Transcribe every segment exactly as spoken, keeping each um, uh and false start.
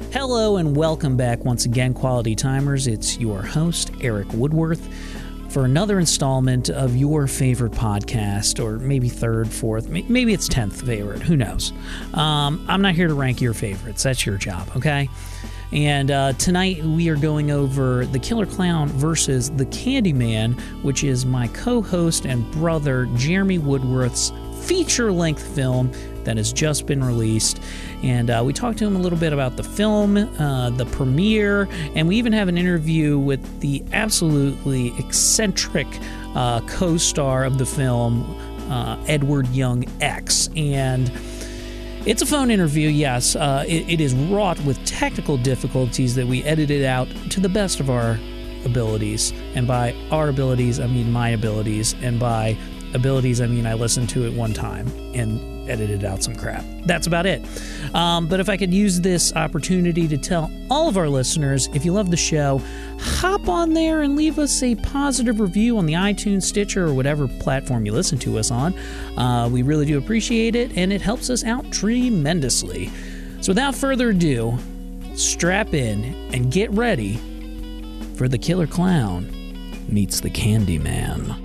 Hello and welcome back once again, Quality Timers. It's your host, Eric Woodworth, for another installment of your favorite podcast, or maybe third, fourth, maybe it's tenth favorite, who knows. Um, I'm not here to rank your favorites. That's your job, okay? And uh, tonight we are going over The Killer Clown versus The Candyman, which is my co-host and brother Jeremy Woodworth's feature-length film that has just been released. And uh, we talked to him a little bit about the film, uh, the premiere, and we even have an interview with the absolutely eccentric uh, co-star of the film, uh, Edward Young X. And it's a phone interview, yes. Uh, it, it is wrought with technical difficulties that we edited out to the best of our abilities. And by our abilities, I mean my abilities. And by abilities, I mean I listened to it one time and edited out some crap. That's about it. Um, but if I could use this opportunity to tell all of our listeners, if you love the show, hop on there and leave us a positive review on the iTunes, Stitcher, or whatever platform you listen to us on. Uh, we really do appreciate it, and it helps us out tremendously. So without further ado, strap in and get ready for The Killer Clown meets The Candyman.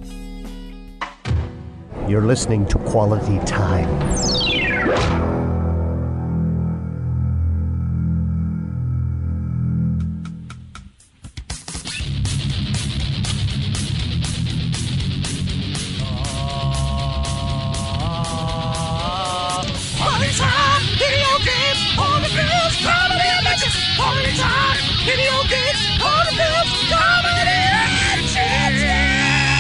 You're listening to Quality Time. Quality time, video games, horror films, comedy and bitches. Quality time, video games, horror films, comedy and bitches.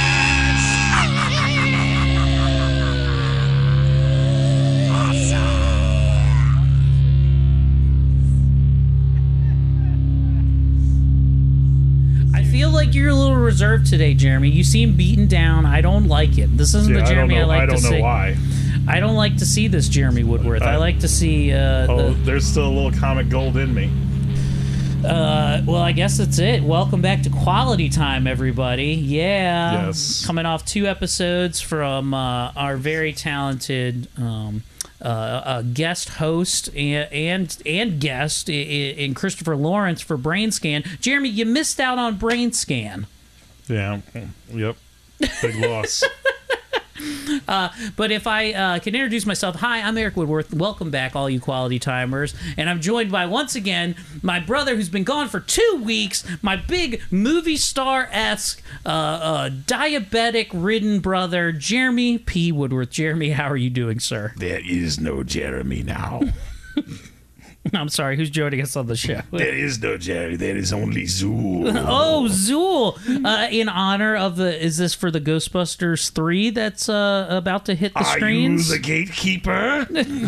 Like you're a little reserved today, Jeremy. You seem beaten down. I don't like it. This isn't yeah, the Jeremy I, I, like I don't to know see. why. I don't like to see this Jeremy Woodworth. I, I like to see. Uh, oh, the, there's still a little comic gold in me. Uh, well, I guess that's it. Welcome back to Quality Time, everybody. Yeah. Yes. Coming off two episodes from uh, our very talented um, uh, uh, guest host and and, and guest in, in Christopher Lawrence for Brain Scan. Jeremy, you missed out on Brain Scan. Yeah. Yep. Big loss. Uh, but if I uh, can introduce myself, hi, I'm Eric Woodworth. Welcome back, all you Quality Timers. And I'm joined by, once again, my brother who's been gone for two weeks, my big movie star-esque, uh, uh, diabetic-ridden brother, Jeremy P. Woodworth. Jeremy, how are you doing, sir? There is no Jeremy now. I'm sorry, who's joining us on the show? There is no Jeremy. There is only Zool. Oh, Zool! Uh, in honor of the, is this for the Ghostbusters three that's uh, about to hit the Are screens? you the gatekeeper?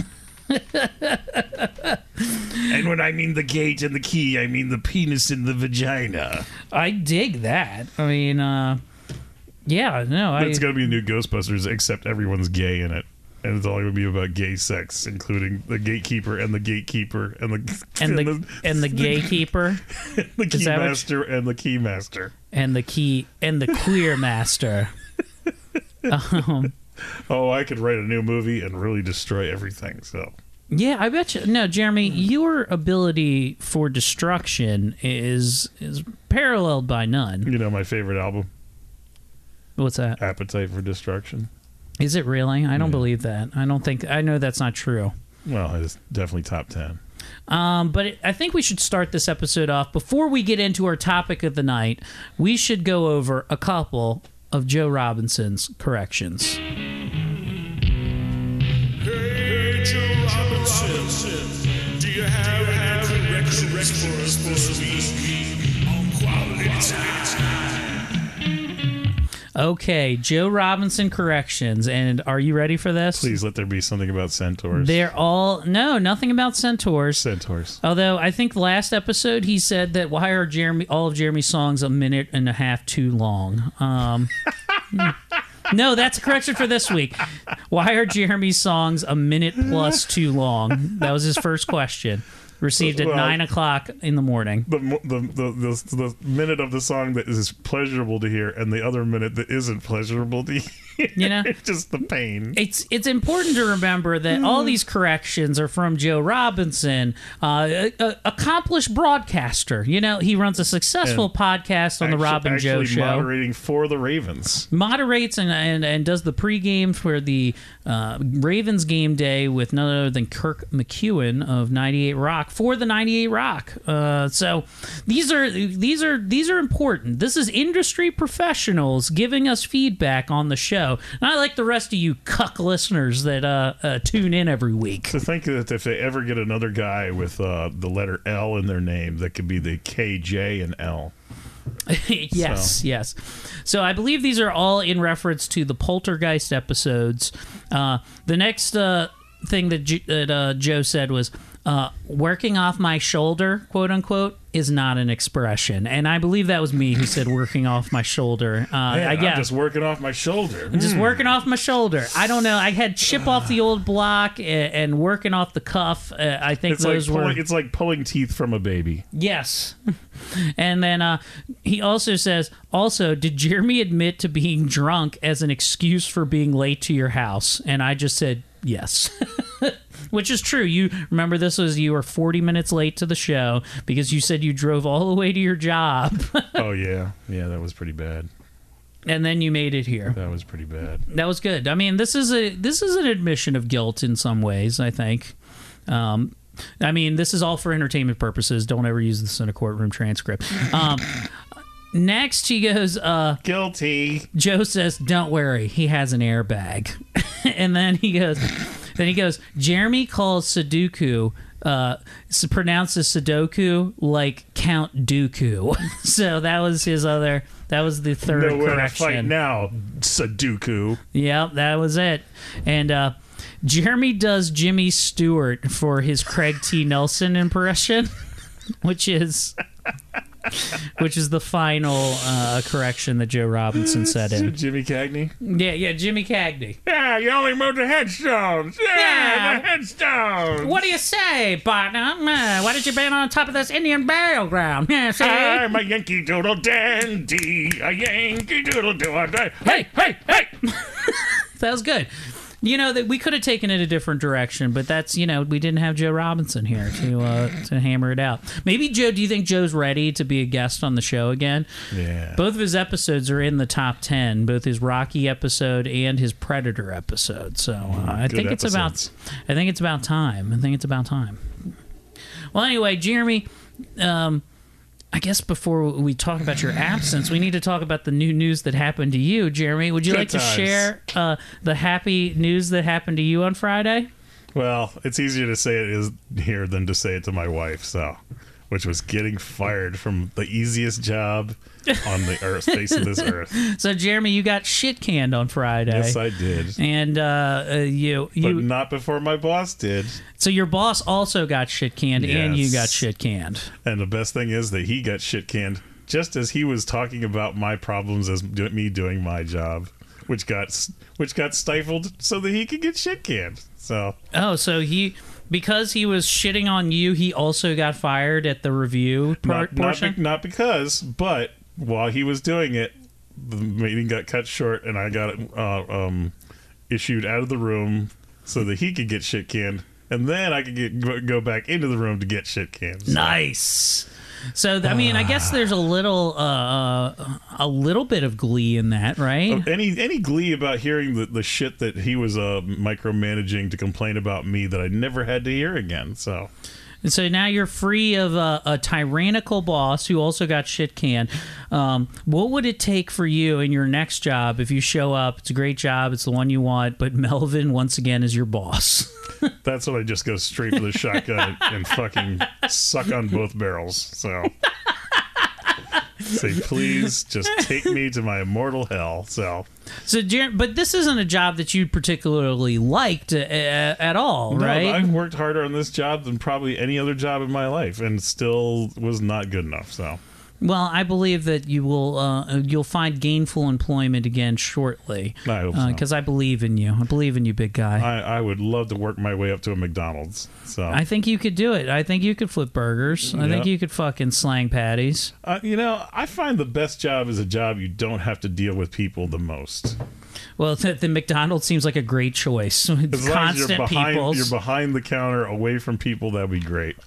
And when I mean the gate and the key, I mean the penis in the vagina. I dig that. I mean, uh, yeah, no, I... It's going to be a new Ghostbusters, except everyone's gay in it. And it's all going to be about gay sex, including the gatekeeper and the gatekeeper and the and the and the, and the gatekeeper, the key master and the key master, and the key and the queer master. um, oh, I could write a new movie and really destroy everything. So yeah, I bet you. No, Jeremy, your ability for destruction is is paralleled by none. You know my favorite album? What's that? Appetite for Destruction. Is it really? I don't yeah. believe that. I don't think. I know that's not true. Well, it's definitely top ten. Um, but it, I think we should start this episode off. Before we get into our topic of the night, we should go over a couple of Joe Robinson's corrections. Hey, Joe Robinson, do you have any corrections for us this week on Quality Time? Okay, Joe Robinson corrections, and are you ready for this? Please let there be something about centaurs. They're all no, nothing about centaurs. Centaurs. Although I think last episode he said that why are Jeremy all of Jeremy's songs a minute and a half too long? Um, no, that's a correction for this week. Why are Jeremy's songs a minute plus too long? That was his first question. Received at well, nine o'clock in the morning. The, the the the the minute of the song that is pleasurable to hear, and the other minute that isn't pleasurable to hear. You know, It's just the pain. it's it's important to remember that all these corrections are from Joe Robinson, uh, a, a- accomplished broadcaster. You know, he runs a successful And podcast on the Actu- Rob and Joe actually show. moderating for the Ravens. Moderates and, and and does the pregame for the uh, Ravens game day with none other than Kirk McEwen of ninety-eight Rock for the ninety-eight Rock. Uh, so these are these are these are important. This is industry professionals giving us feedback on the show. And I like the rest of you cuck listeners that uh, uh, tune in every week. To think that if they ever get another guy with uh, the letter L in their name, that could be the K, J, and L. Yes, So. yes. So I believe these are all in reference to the Poltergeist episodes. Uh, the next uh, thing that, J- that uh, Joe said was, uh, working off my shoulder, quote unquote, is not an expression. And I believe that was me who said working off my shoulder. Uh, Man, I guess. I'm just working off my shoulder. I'm just working off my shoulder. I don't know. I had chip off the old block and, and working off the cuff. Uh, I think It's those like were... pulling, it's like pulling teeth from a baby. Yes. And then uh, he also says, also, did Jeremy admit to being drunk as an excuse for being late to your house? And I just said, yes. Which is true. You remember this was you were forty minutes late to the show because you said you drove all the way to your job. Oh, yeah. Yeah, that was pretty bad. And then you made it here. That was pretty bad. That was good. I mean, this is a this is an admission of guilt in some ways, I think. Um, I mean, this is all for entertainment purposes. Don't ever use this in a courtroom transcript. Um, next, he goes, uh, Guilty. Joe says, don't worry, he has an airbag. And then he goes, then he goes, Jeremy calls Sudoku, uh, s- pronounces Sudoku like Count Dooku. So that was his other, that was the third Nowhere to correction. fight now, Sudoku. Yep, that was it. And uh, Jeremy does Jimmy Stewart for his Craig T. Nelson impression, which is which is the final uh, correction that Joe Robinson said in. Jimmy Cagney. Yeah, yeah, Jimmy Cagney. Yeah, you only moved the headstones. Yeah, Yeah. the headstones. What do you say, partner? Uh, why did you been on top of this Indian burial ground? Yeah, see? I'm a Yankee Doodle dandy, a Yankee Doodle do. Hey, hey, hey! That was good. You know that we could have taken it a different direction, but that's you know we didn't have Joe Robinson here to uh, to hammer it out. Maybe Joe. Do you think Joe's ready to be a guest on the show again? Yeah. Both of his episodes are in the top ten, both his Rocky episode and his Predator episode. So uh, I Good think it's episodes. about I think it's about time. I think it's about time. Well, anyway, Jeremy. Um, I guess before we talk about your absence, we need to talk about the new news that happened to you, Jeremy. Would you Good like to times. share uh, the happy news that happened to you on Friday? Well, it's easier to say it is here than to say it to my wife, so which was getting fired from the easiest job on the earth, face of this earth. So, Jeremy, you got shit canned on Friday. Yes, I did. And uh, uh, you, But you, not before my boss did. so your boss also got shit canned, and you Yes. got shit canned. And the best thing is that he got shit canned just as he was talking about my problems as do- me doing my job, which got s- which got stifled so that he could get shit canned. So Oh, so he, because he was shitting on you, he also got fired at the review part not, not, portion. be- not because, but while he was doing it, the meeting got cut short, and I got uh, um, issued out of the room so that he could get shit canned, and then I could get go- go back into the room to get shit canned. So- Nice. So I mean, I guess there's a little, uh, a little bit of glee in that, right? Any any glee about hearing the, the shit that he was uh, micromanaging to complain about me that I never had to hear again. So And so now you're free of a, a tyrannical boss who also got shit canned. Um, what would it take for you in your next job if you show up? It's a great job. It's the one you want. But Melvin, once again, is your boss. that's when I just go straight for the shotgun and, and fucking suck on both barrels. So say, please just take me to my immortal hell. So So, Jer- but this isn't a job that you particularly liked uh, at all, no, right? I've worked harder on this job than probably any other job in my life, and still was not good enough. So Well, I believe that you will uh, you'll find gainful employment again shortly. I hope so. Because I believe in you. I believe in you, big guy. I, I would love to work my way up to a McDonald's. So I think you could do it. I think you could flip burgers. I think Yep. you could fucking slang patties. Uh, you know, I find the best job is a job you don't have to deal with people the most. Well, the, the McDonald's seems like a great choice. As long as you're Constant behind, peoples. you're behind the counter, away from people, that'd be great.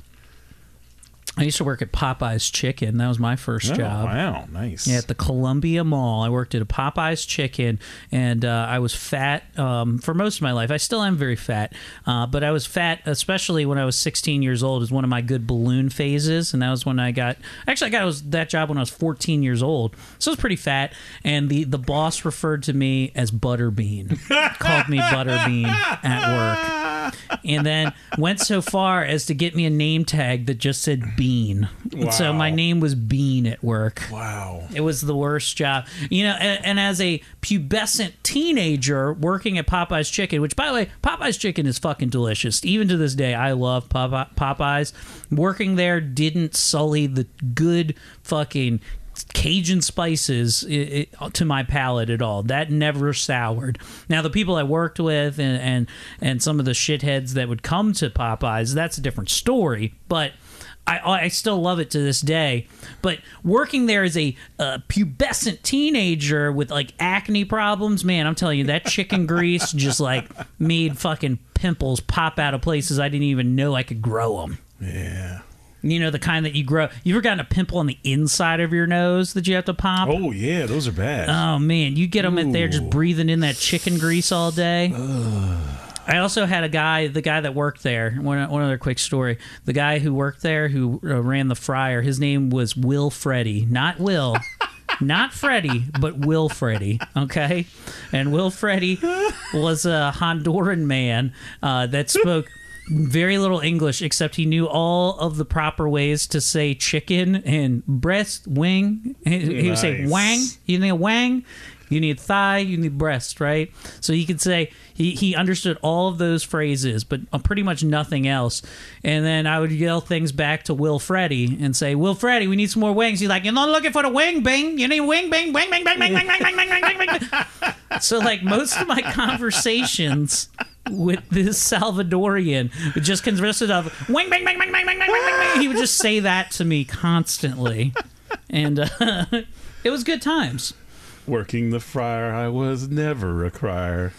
I used to work at Popeye's Chicken. That was my first Oh, job. wow, nice. Yeah, at the Columbia Mall. I worked at a Popeye's Chicken, and uh, I was fat um, for most of my life. I still am very fat, uh, but I was fat, especially when I was sixteen years old. It was one of my good balloon phases, and that was when I got... Actually, I got was, that job when I was fourteen years old, so I was pretty fat, and the, the boss referred to me as Butterbean. Called me Butterbean at work. And then went so far as to get me a name tag that just said Bean. Wow. So my name was Bean at work. Wow. It was the worst job. You know, and, and as a pubescent teenager working at Popeye's Chicken, which, by the way, Popeye's Chicken is fucking delicious. Even to this day, I love Popeye, Popeyes. Working there didn't sully the good fucking Cajun spices it, it, to my palate at all. That never soured. Now, the people I worked with and, and, and some of the shitheads that would come to Popeyes, that's a different story, but... I, I still love it to this day. But working there as a uh, pubescent teenager with like acne problems, man, I'm telling you, that chicken grease just like made fucking pimples pop out of places I didn't even know I could grow them. Yeah. You know, the kind that you grow. You ever gotten a pimple on the inside of your nose that you have to pop? Oh, yeah, those are bad. Oh, man, you get them in there just Ooh. breathing in that chicken grease all day. Ugh. I also had a guy, the guy that worked there, one, one other quick story. The guy who worked there, who uh, ran the fryer, his name was Will Freddy. Not Will, not Freddy, but Will Freddy, okay? And Will Freddy was a Honduran man uh, that spoke very little English, except he knew all of the proper ways to say chicken and breast, wing. He, he would say Nice. wang. You need a wang? You need thigh, you need breast, right? So he could say, he, he understood all of those phrases, but pretty much nothing else. And then I would yell things back to Will Freddy and say, Will Freddy, we need some more wings. He's like, you're not looking for the wing, bing. You need wing, bing, bing, bing, bing, bing, bing, bing, bing, bing, bing, bing, bing. So, like, most of my conversations with this Salvadorian just consisted of wing, bing, bing, bing, bing, bing, bing, bing, bing. He would just say that to me constantly. And uh, it was good times. Working the fryer, I was never a crier.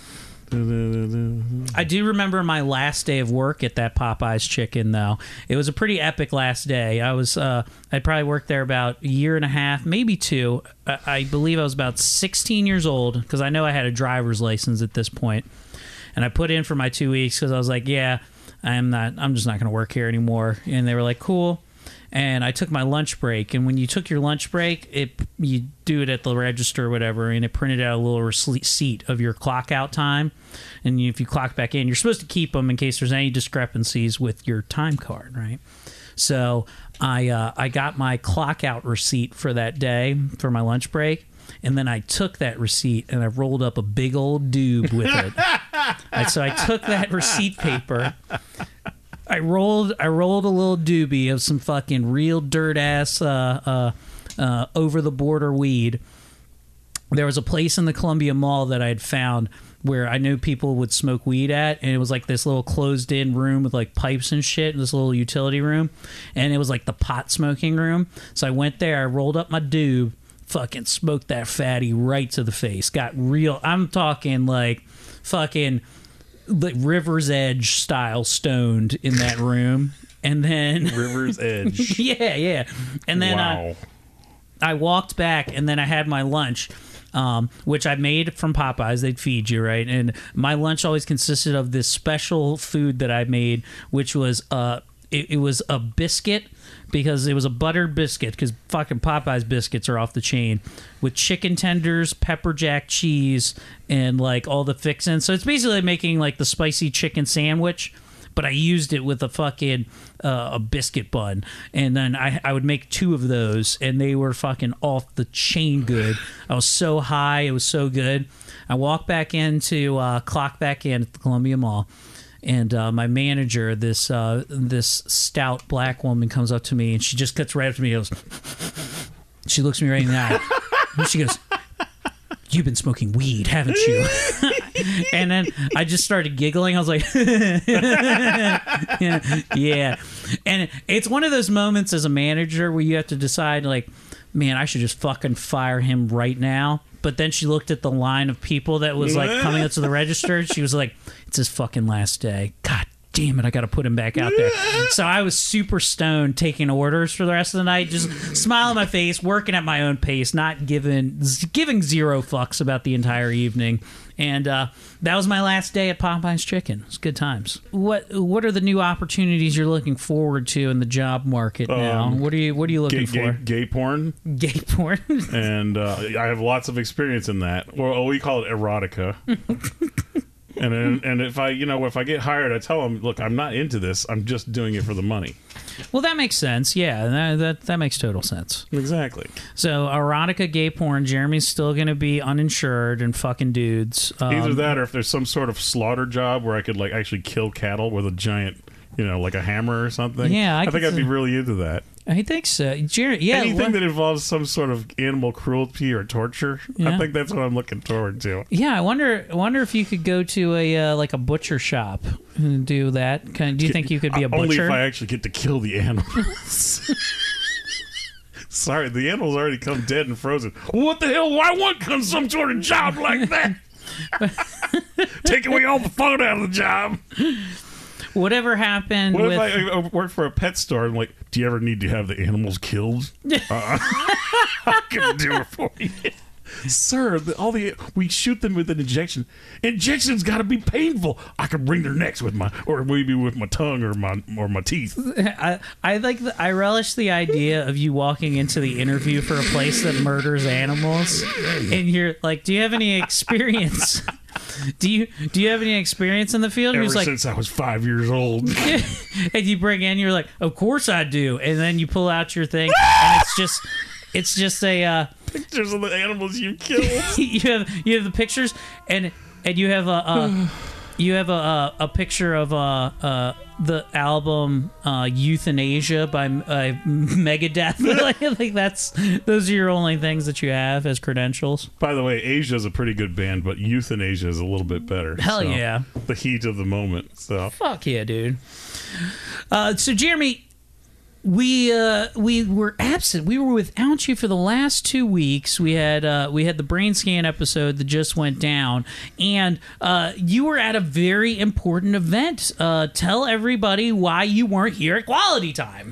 I do remember my last day of work at that Popeye's Chicken, though. It was a pretty epic last day. I was, uh, I probably worked there about a year and a half, maybe two. I, I believe I was about sixteen years old, because I know I had a driver's license at this point. And I put in for my two weeks because I was like, yeah, I'm not, I'm just not going to work here anymore. And they were like, cool. And I took my lunch break, and when you took your lunch break, it you do it at the register or whatever, and it printed out a little receipt of your clock out time. And if you clock back in, you're supposed to keep them in case there's any discrepancies with your time card, right? So I uh, I got my clock out receipt for that day for my lunch break, and then I took that receipt and I rolled up a big old doob with it. And so I took that receipt paper. I rolled I rolled a little doobie of some fucking real dirt ass uh, uh, uh, over the border weed. There was a place in the Columbia Mall that I had found where I knew people would smoke weed at, and it was like this little closed in room with like pipes and shit, this little utility room, and it was like the pot smoking room. So I went there, I rolled up my doob, fucking smoked that fatty right to the face. Got real, I'm talking like fucking like River's Edge style stoned in that room. And then River's Edge. yeah, yeah. And then wow. I, I walked back, and then I had my lunch, um, which I made from Popeyes. They'd feed you, right? And my lunch always consisted of this special food that I made, which was uh, it, it was a biscuit, because it was a buttered biscuit, because fucking Popeyes biscuits are off the chain, with chicken tenders, pepper jack cheese, and like all the fixins. So it's basically making like the spicy chicken sandwich, but I used it with a fucking uh, a biscuit bun, and then I I would make two of those, and they were fucking off the chain good. I was so high, it was so good. I walked back into uh, clock back in at the Columbia Mall. And uh, my manager, this uh, this stout black woman, comes up to me, and she just cuts right up to me. And goes, she looks me right in the eye. And she goes, "You've been smoking weed, haven't you?" And then I just started giggling. I was like, yeah, yeah. And it's one of those moments as a manager where you have to decide, like, man, I should just fucking fire him right now. but then she looked at the line of people that was like coming up to the register. She was like, "It's his fucking last day. God damn it, I got to put him back out there." So I was super stoned taking orders for the rest of the night, just smile on my face, working at my own pace, not giving giving zero fucks about the entire evening. And uh, that was my last day at Popeye's Chicken. It was good times. What What are the new opportunities you're looking forward to in the job market now? Um, what are you What are you looking Gay, for? gay, gay porn. Gay porn. And uh, I have lots of experience in that. Well, we call it erotica. and and and if I, you know, if I get hired, I tell them, look, I'm not into this. I'm just doing it for the money. Well, that makes sense. Yeah, that that, that makes total sense. Exactly. So, erotica, gay porn. Jeremy's still going to be uninsured and fucking dudes. Um, Either that, or if there's some sort of slaughter job where I could like actually kill cattle with a giant, you know, like a hammer or something. Yeah, I I, think could I'd be see- really into that. I think so. Jeremy, yeah. Anything what- that involves some sort of animal cruelty or torture, Yeah. I think that's what I'm looking forward to. Yeah, I wonder. I wonder if you could go to a uh, like a butcher shop and do that. Kind do you think you could be a Uh, Only butcher? if I actually get to kill the animals. Sorry, the animals already come dead and frozen. What the hell? Why want come some sort of job like that? Take away all the fun out of the job. Whatever happened What with if I, I work for a pet store and like, do you ever need to have the animals killed? Uh, I can do it for you. Sir, the, all the we shoot them with an injection. Injections got to be painful. I can bring their necks with my, or maybe with my tongue or my or my teeth. I, I like the, I relish the idea of you walking into the interview for a place that murders animals, and you're like, "Do you have any experience? do you do you have any experience in the field?" And Ever he's like, since I was five years old. and you bring in, you're like, "Of course I do," and then you pull out your thing, and it's just, it's just a. Uh, Pictures of the animals you killed. you have you have the pictures, and and you have a. a You have a, a a picture of uh, uh the album uh, Euthanasia by uh, Megadeth. like, like that's those are your only things that you have as credentials. By the way, Asia's a pretty good band, but Euthanasia is a little bit better. Hell so, yeah. The heat of the moment. So Fuck yeah, dude. Uh, so Jeremy, we uh, we were absent. We were without you for the last two weeks. We had uh, we had the brain scan episode that just went down, and uh, you were at a very important event. Uh, tell everybody why you weren't here at Quality Time.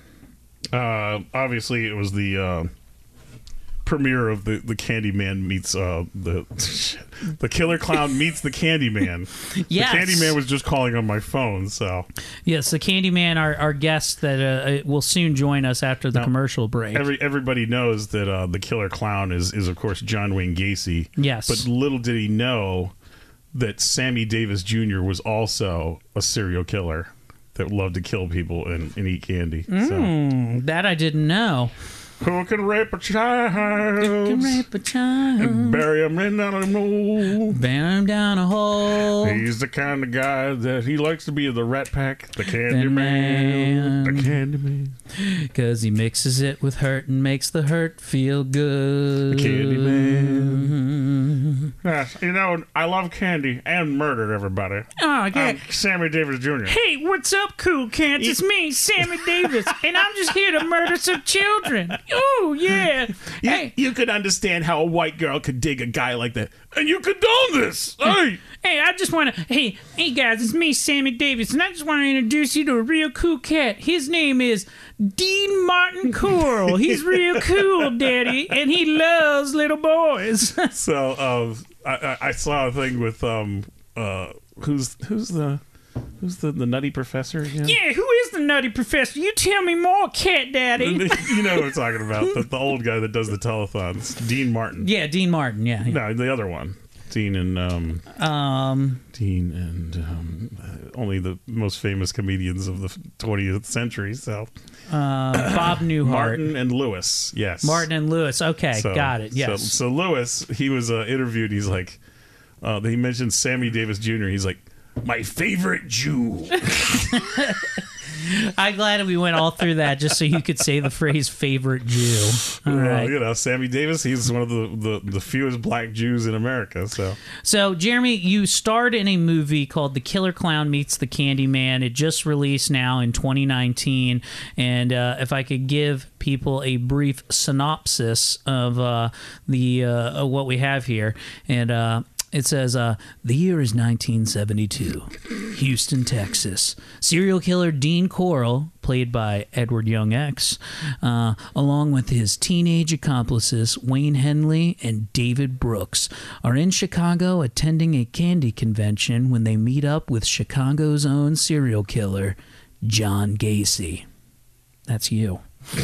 uh, obviously it was the uh, premiere of the the Candyman meets uh, the the Killer Clown meets the Candyman. Yes. The Candyman was just calling on my phone, so Yes, the Candyman, our, our guest that uh, will soon join us after the Now, commercial break. every everybody knows that uh, the Killer Clown is is of course John Wayne Gacy. Yes. But little did he know that Sammy Davis Junior was also a serial killer that loved to kill people and, and eat candy. So. Mm, that I didn't know. Who can rape a child Can rape a child. and bury him in a hole? Ban him down a hole. He's the kind of guy that he likes to be the Rat Pack, the Candyman, Man. the Candyman, Because he mixes it with hurt and makes the hurt feel good. the Candyman. Yes, you know, I love candy and murdered everybody. Oh, yeah. I'm Sammy Davis Junior Hey, what's up, cool cats? It's me, Sammy Davis, and I'm just here to murder some children. Oh, yeah. You, Hey, you could understand how a white girl could dig a guy like that, and you condone this. Hey, hey, I just want to. Hey, hey, guys, it's me, Sammy Davis, and I just want to introduce you to a real cool cat. His name is Dean Martin Coral. He's real cool, Daddy, and he loves little boys. so uh, I, I, I saw a thing with um uh who's who's the who's the, the nutty professor again? Yeah, who is the nutty professor? You tell me more, Cat Daddy. You know what I'm talking about. The, the old guy that does the telethons. Dean Martin. Yeah, Dean Martin, yeah. No, the other one. Dean and um Um, Dean and um uh, only the most famous comedians of the twentieth century, so uh, Bob Newhart. Martin and Lewis. Yes. Martin and Lewis. Okay, So- got it. Yes. So, so Lewis, he was uh, interviewed. He's like, uh, he mentioned Sammy Davis Junior He's like, my favorite Jew. I'm glad we went all through that just so you could say the phrase favorite Jew. All well, right. You know, Sammy Davis, he's one of the, the, the fewest black Jews in America. So, So, Jeremy, you starred in a movie called The Killer Clown Meets the Candyman. It just released now in twenty nineteen. And uh, if I could give people a brief synopsis of uh, the uh, of what we have here. And uh, it says, uh, the year is nineteen seventy-two, Houston, Texas. Serial killer Dean Corll, played by Edward Young X, uh, along with his teenage accomplices, Wayne Henley and David Brooks, are in Chicago attending a candy convention when they meet up with Chicago's own serial killer, John Gacy. That's you.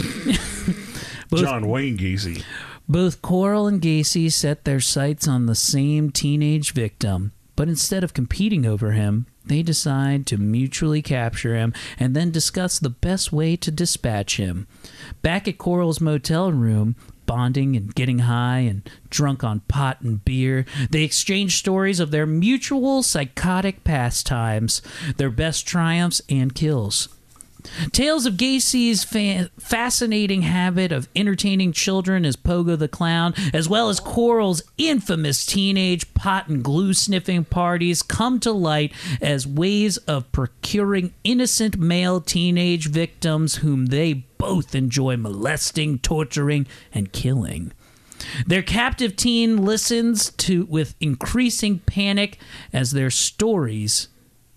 Both, John Wayne Gacy. Both Corll and Gacy set their sights on the same teenage victim, but instead of competing over him, they decide to mutually capture him and then discuss the best way to dispatch him. Back at Corll's motel room, bonding and getting high and drunk on pot and beer, they exchange stories of their mutual psychotic pastimes, their best triumphs and kills. Tales of Gacy's fa- fascinating habit of entertaining children as Pogo the Clown, as well as Corll's infamous teenage pot and glue sniffing parties, come to light as ways of procuring innocent male teenage victims whom they both enjoy molesting, torturing, and killing. Their captive teen listens to with increasing panic as their stories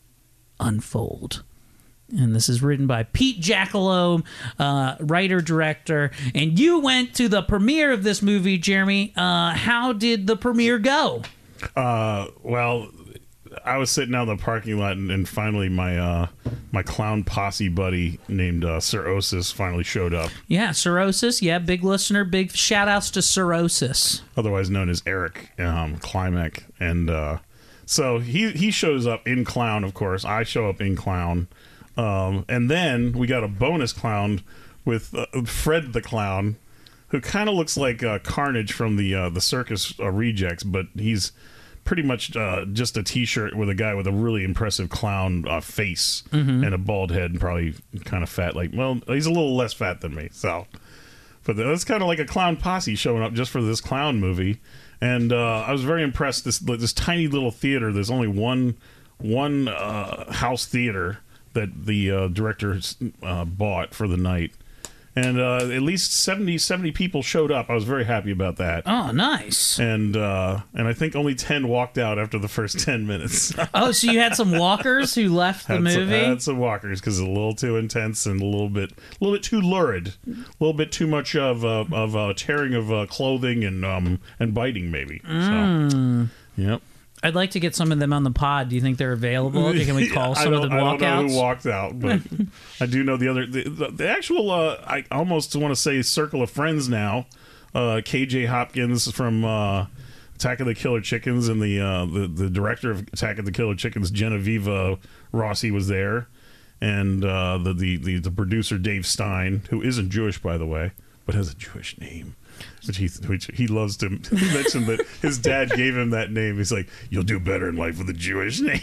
unfold. And this is written by Pete Jackalow, uh, writer-director. And you went to the premiere of this movie, Jeremy. Uh, how did the premiere go? Uh, well, I was sitting out in the parking lot, and, and finally my uh, my clown posse buddy named uh, Cirrhosis finally showed up. Yeah, Cirrhosis. Yeah, big listener. Big shout-outs to Cirrhosis. Otherwise known as Eric um, Klimek. And uh, so he, he shows up in clown, of course. I show up in clown. Um, and then we got a bonus clown with uh, Fred the Clown, who kind of looks like uh, Carnage from the uh, the Circus uh, Rejects, but he's pretty much uh, just a T-shirt with a guy with a really impressive clown uh, face mm-hmm. and a bald head and probably kind of fat. Like, well, he's a little less fat than me, so. But that's kind of like a clown posse showing up just for this clown movie, and uh, I was very impressed. This this tiny little theater. There's only one one uh, house theater that the uh, director uh, bought for the night. And uh, at least seventy, seventy people showed up. I was very happy about that. Oh, nice. And uh, and I think only ten walked out after the first ten minutes. Oh, so you had some walkers who left the had movie? Some, had some walkers because it's a little too intense and a little bit a little bit too lurid. A little bit too much of uh, of uh, tearing of uh, clothing and um, and biting, maybe. Mm. So, yep. I'd like to get some of them on the pod. Do you think they're available? Can we call some of the walkouts? I don't know who walked out, but I do know the other. The, the, the actual, uh, I almost want to say circle of friends now. Uh, K J Hopkins from uh, Attack of the Killer Chickens and the, uh, the the director of Attack of the Killer Chickens, Genevieve Rossi, was there. And uh, the, the, the, the producer, Dave Stein, who isn't Jewish, by the way, but has a Jewish name. Which he which he loves to mention that his dad gave him that name. He's like, you'll do better in life with a Jewish name.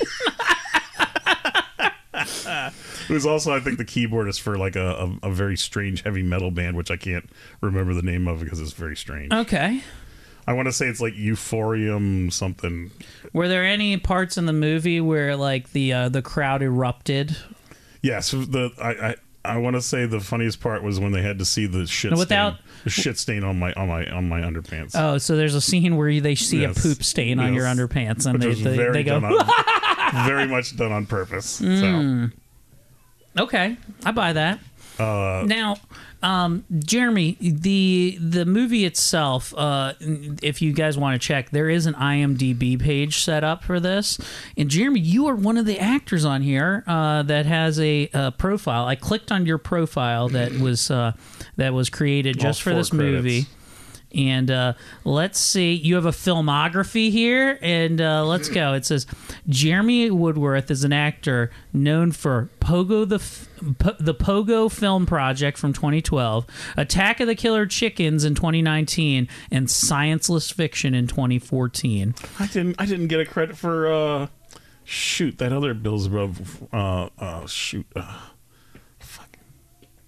Who's also, I think, the keyboardist for like a, a, a very strange heavy metal band, which I can't remember the name of because it's very strange. Okay. I want to say it's like Euphorium something. Were there any parts in the movie where like the uh, the crowd erupted? Yes, the I. I I want to say the funniest part was when they had to see the shit no, without, stain, the shit stain on my on my on my underpants. Oh, so there's a scene where they see yes. a poop stain yes. on your underpants, and Which they they, they go on, very much done on purpose. Mm. So. Okay, I buy that. Uh, now, um, Jeremy, the the movie itself, uh, if you guys want to check, there is an I M D B page set up for this. And Jeremy, you are one of the actors on here uh, that has a, a profile. I clicked on your profile that was uh, that was created just for this credits. movie. And uh, let's see, you have a filmography here, and uh, let's go. It says, Jeremy Woodworth is an actor known for Pogo the F- P- the Pogo Film Project from twenty twelve, Attack of the Killer Chickens in twenty nineteen, and Scienceless Fiction in twenty fourteen. I didn't I didn't get a credit for, uh, shoot, that other Bill's uh, uh, shoot, uh,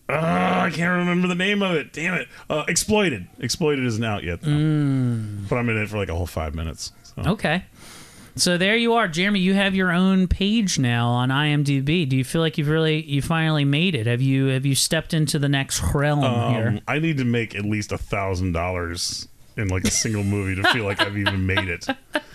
Oh, I can't remember the name of it. Damn it. Uh, Exploited. Exploited isn't out yet, though. Mm. But I'm in it for like a whole five minutes. So. Okay. So there you are, Jeremy. You have your own page now on IMDb. Do you feel like you've really, you finally made it? Have you, have you stepped into the next realm Um, here? I need to make at least a thousand dollars in like a single movie to feel like I've even made it.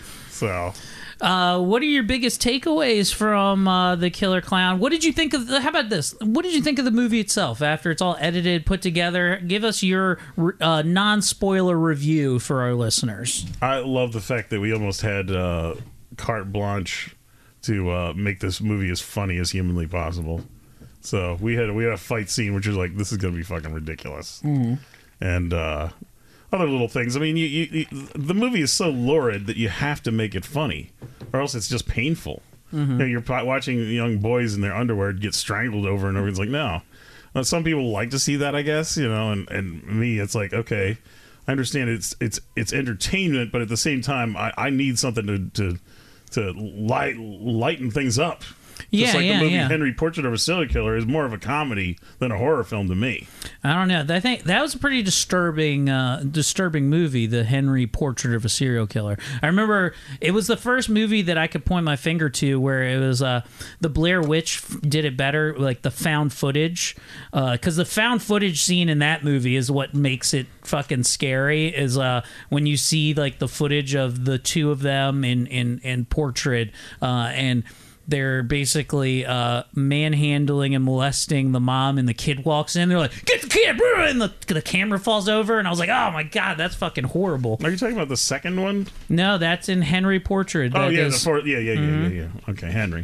So. Uh, what are your biggest takeaways from uh, The Killer Clown? What did you think of? The, how about this? What did you think of the movie itself after it's all edited, put together? Give us your uh, non-spoiler review for our listeners. I love the fact that we almost had uh, carte blanche to uh, make this movie as funny as humanly possible. So we had we had a fight scene which was like, this is going to be fucking ridiculous, mm-hmm. and uh, other little things. I mean, you, you, you, the movie is so lurid that you have to make it funny, or else it's just painful. Mm-hmm. You know, you're watching young boys in their underwear get strangled over and over. It's like, no. Uh, some people like to see that, I guess, you know, and, and me, it's like, okay, I understand it's it's it's entertainment, but at the same time, I, I need something to to to light lighten things up. Yeah, Just like yeah, the movie yeah. Henry, Portrait of a Serial Killer is more of a comedy than a horror film to me. I don't know. I think that was a pretty disturbing, uh, disturbing movie, the Henry, Portrait of a Serial Killer. I remember it was the first movie that I could point my finger to where it was uh, the Blair Witch did it better, like the found footage, because uh, the found footage scene in that movie is what makes it fucking scary. Is uh, when you see like the footage of the two of them in in in Portrait, uh, and they're basically uh, manhandling and molesting the mom, and the kid walks in. They're like, "Get the kid!" And the, the camera falls over, and I was like, "Oh my god, that's fucking horrible." Are you talking about the second one? No, that's in Henry Portrait. Oh That yeah, goes- the fourth, yeah, yeah, yeah, Mm-hmm. yeah, yeah. Okay, Henry.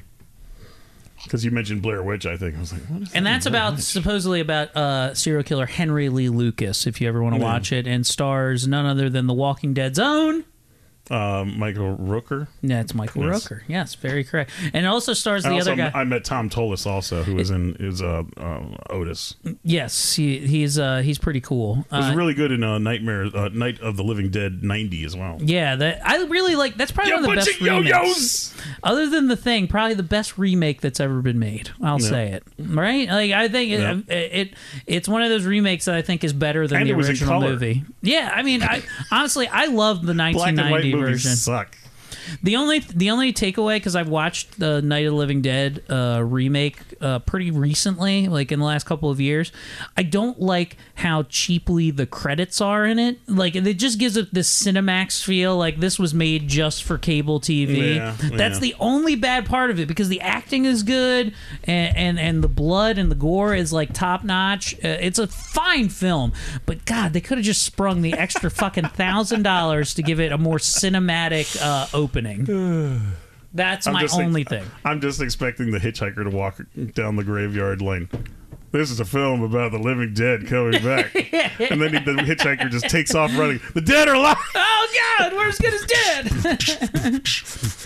Because you mentioned Blair Witch, I think I was like, what is that? and that's Blair about Witch? supposedly about uh, serial killer Henry Lee Lucas. If you ever want to Yeah. watch it, and stars none other than The Walking Dead's own. Um, Michael Rooker. Yeah, it's Michael Yes. Rooker. Yes, very correct. And it also stars the And also, other guy. I met Tom Tolis also, who was in is uh, uh, Otis. It Yes, he, he's uh, he's pretty cool. was Uh, really good in uh, Nightmare, uh, Night of the Living Dead ninety as well. Yeah, that I really like. That's probably You one of the bunch best of yo-yos! remakes. Other than The Thing, probably the best remake that's ever been made. I'll Yeah. say it. Right? Like I think it, Yeah. it, it it's one of those remakes that I think is better than And the it was in original color. movie. Yeah, I mean, I honestly I love the Black nineteen and white ninety movies version. suck. The only the only takeaway, because I've watched the Night of the Living Dead uh, remake uh, pretty recently, like in the last couple of years, I don't like how cheaply the credits are in it. Like it just gives it this Cinemax feel, like this was made just for cable T V. Yeah, That's yeah. the only bad part of it, because the acting is good and and, and the blood and the gore is like top notch. Uh, it's a fine film, but God, they could have just sprung the extra fucking thousand dollars to give it a more cinematic uh, opening. That's I'm my just only ex- thing. I'm just expecting the hitchhiker to walk down the graveyard lane. This is a film about the living dead coming back. And then he, the hitchhiker just takes off running. The dead are alive! Oh God, where's good as dead?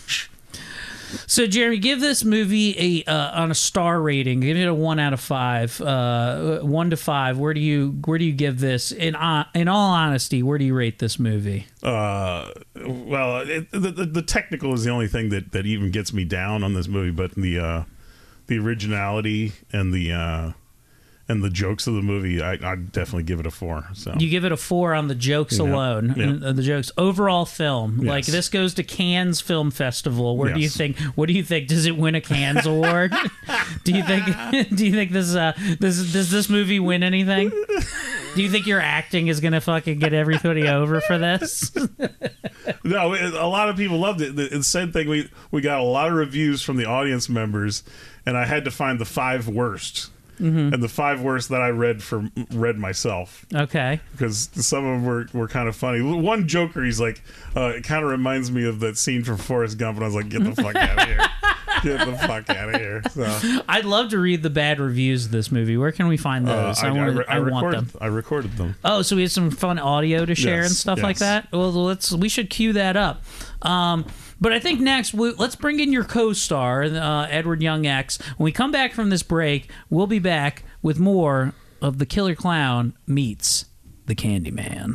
So Jeremy, give this movie a uh, on a star rating. Give it a one out of five. Uh, one to five. Where do you where do you give this? In uh, in all honesty, where do you rate this movie? Uh, well, it, the, the the technical is the only thing that, that even gets me down on this movie, but the uh, the originality and the uh, and the jokes of the movie, I I'd definitely give it a four. So You give it a four on the jokes Yeah. alone. Yeah. And, uh, the jokes overall film. Yes. Like this goes to Cannes Film Festival. Where do you Yes. think? What do you think? Does it win a Cannes award? do you think? Do you think this uh this does this movie win anything? Do you think your acting is gonna fucking get everybody over for this? no, it, a lot of people loved it. The, the same thing. We we got a lot of reviews from the audience members, and I had to find the five worst. Mm-hmm. And the five worst that I read for read myself. Okay. Because some of them were, were kind of funny. One joker, he's like, uh, it kind of reminds me of that scene from Forrest Gump, and I was like, get the fuck out of here. Get the fuck out of here. So, I'd love to read the bad reviews of this movie. Where can we find uh, those? I, I, wanna- re- I, I want recorded, them. I recorded them. Oh, so we have some fun audio to share Yes, and stuff like yes. that. Well, let's we should cue that up. Um, but I think next we, let's bring in your co-star, uh, Edward Young X. When we come back from this break, we'll be back with more of The Killer Clown meets the Candyman.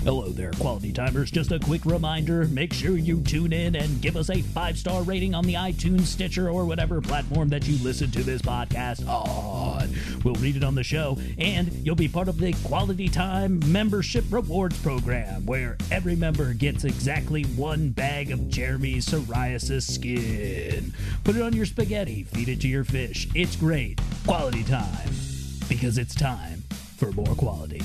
Hello there, Quality Timers. Just a quick reminder, make sure you tune in and give us a five-star rating on the iTunes, Stitcher, or whatever platform that you listen to this podcast on. We'll read it on the show, and you'll be part of the Quality Time Membership Rewards Program, where every member gets exactly one bag of Jeremy's psoriasis skin. Put it on your spaghetti, feed it to your fish. It's great. Quality Time. Because it's time for more quality.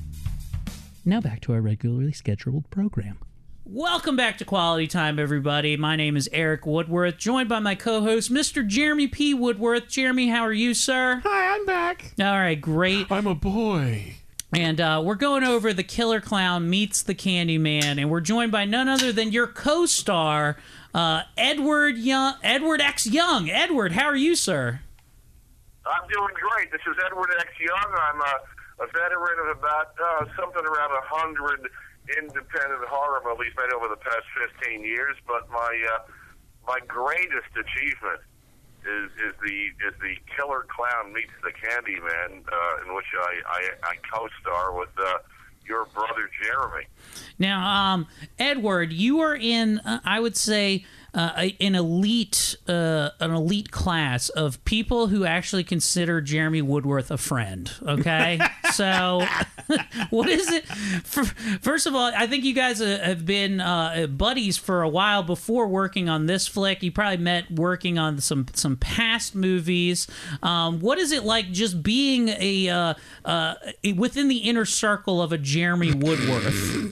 Now back to our regularly scheduled program. Welcome back to Quality Time, everybody. My name is Eric Woodworth, joined by my co-host, Mister Jeremy P. Woodworth. Jeremy, how are you, sir? Hi, I'm back. All right, great. I'm a boy. And uh, we're going over The Killer Clown Meets the Candyman, and we're joined by none other than your co-star, uh, Edward Young, Edward X. Young. Edward, how are you, sir? I'm doing great. This is Edward X. Young. I'm a... a veteran of about uh, something around a hundred independent horror movies made over the past fifteen years. But my uh, my greatest achievement is is the is the Killer Clown Meets the Candyman, uh, in which I, I, I co-star with uh, your brother Jeremy. Now, um, Edward, you are in, uh, I would say, uh, an elite, uh, an elite class of people who actually consider Jeremy Woodworth a friend. Okay, so what is it? For, first of all, I think you guys have been uh, buddies for a while before working on this flick. You probably met working on some some past movies. Um, what is it like just being a uh, uh, within the inner circle of a Jeremy Woodworth?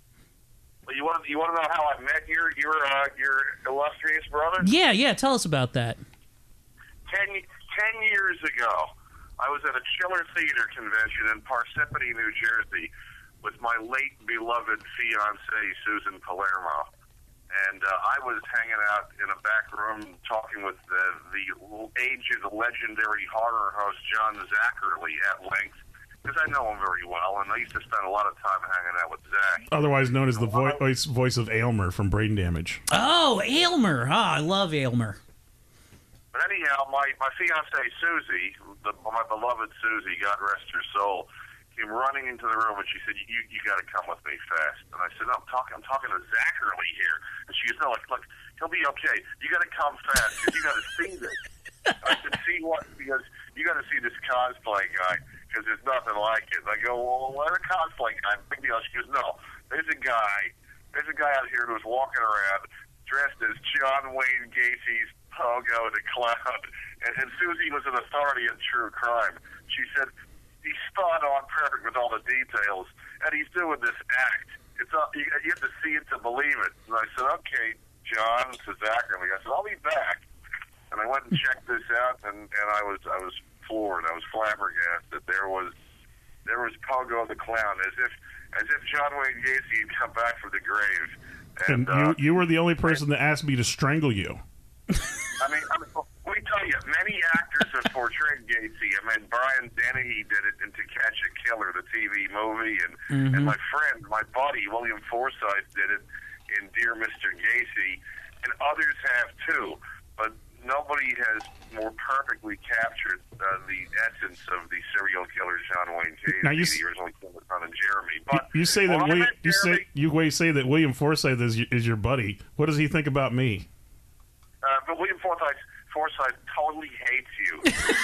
You want you want to know how I met your your uh, your illustrious brother? Yeah, yeah. Tell us about that. Ten, ten years ago, I was at a Chiller Theater convention in Parsippany, New Jersey, with my late beloved fiancée, Susan Palermo. And uh, I was hanging out in a back room talking with the, the aged, legendary horror host, John Zackerly, at length, because I know him very well, and I used to spend a lot of time hanging out with Zach. Otherwise known as the voice voice of Aylmer from Brain Damage. Oh, Aylmer. Oh, I love Aylmer. But anyhow, my, my fiancée, Susie, the, my beloved Susie, God rest her soul, came running into the room, and she said, you you got to come with me fast. And I said, no, I'm talking, I'm talking to Zackerly here. And she goes, no, look, look, he'll be okay. You got to come fast, because you got to see this. And I said, see what? Because you got to see this cosplay guy, because there's nothing like it. And I go, well, what a cosplay guy? Big deal. She goes, no, there's a guy, there's a guy out here who's walking around dressed as John Wayne Gacy's Pogo the Clown. And, and Susie was an authority in true crime. She said, he's spot on perfect with all the details, and he's doing this act. It's all, you, you have to see it to believe it. And I said, okay, John, to Zackerly. I said, I'll be back. And I went and checked this out, and, and I was I was floored. I was flabbergasted. There was there was Pogo the Clown, as if as if John Wayne Gacy had come back from the grave. And, and you uh, you were the only person that asked me to strangle you. I mean, I mean, let me tell you, many actors have portrayed Gacy. I mean, Brian Dennehy did it in To Catch a Killer, the T V movie, and Mm-hmm. and my friend, my buddy William Forsythe did it in Dear Mister Gacy, and others have too. But nobody has more perfectly captured uh, the essence of the serial killer John Wayne Gacy, Now you, the original killer son of Jeremy. But you say that well, William, I met you Jeremy, say you say that William Forsythe is your, is your buddy. What does he think about me? Uh, but William Forsythe, Forsythe totally hates you.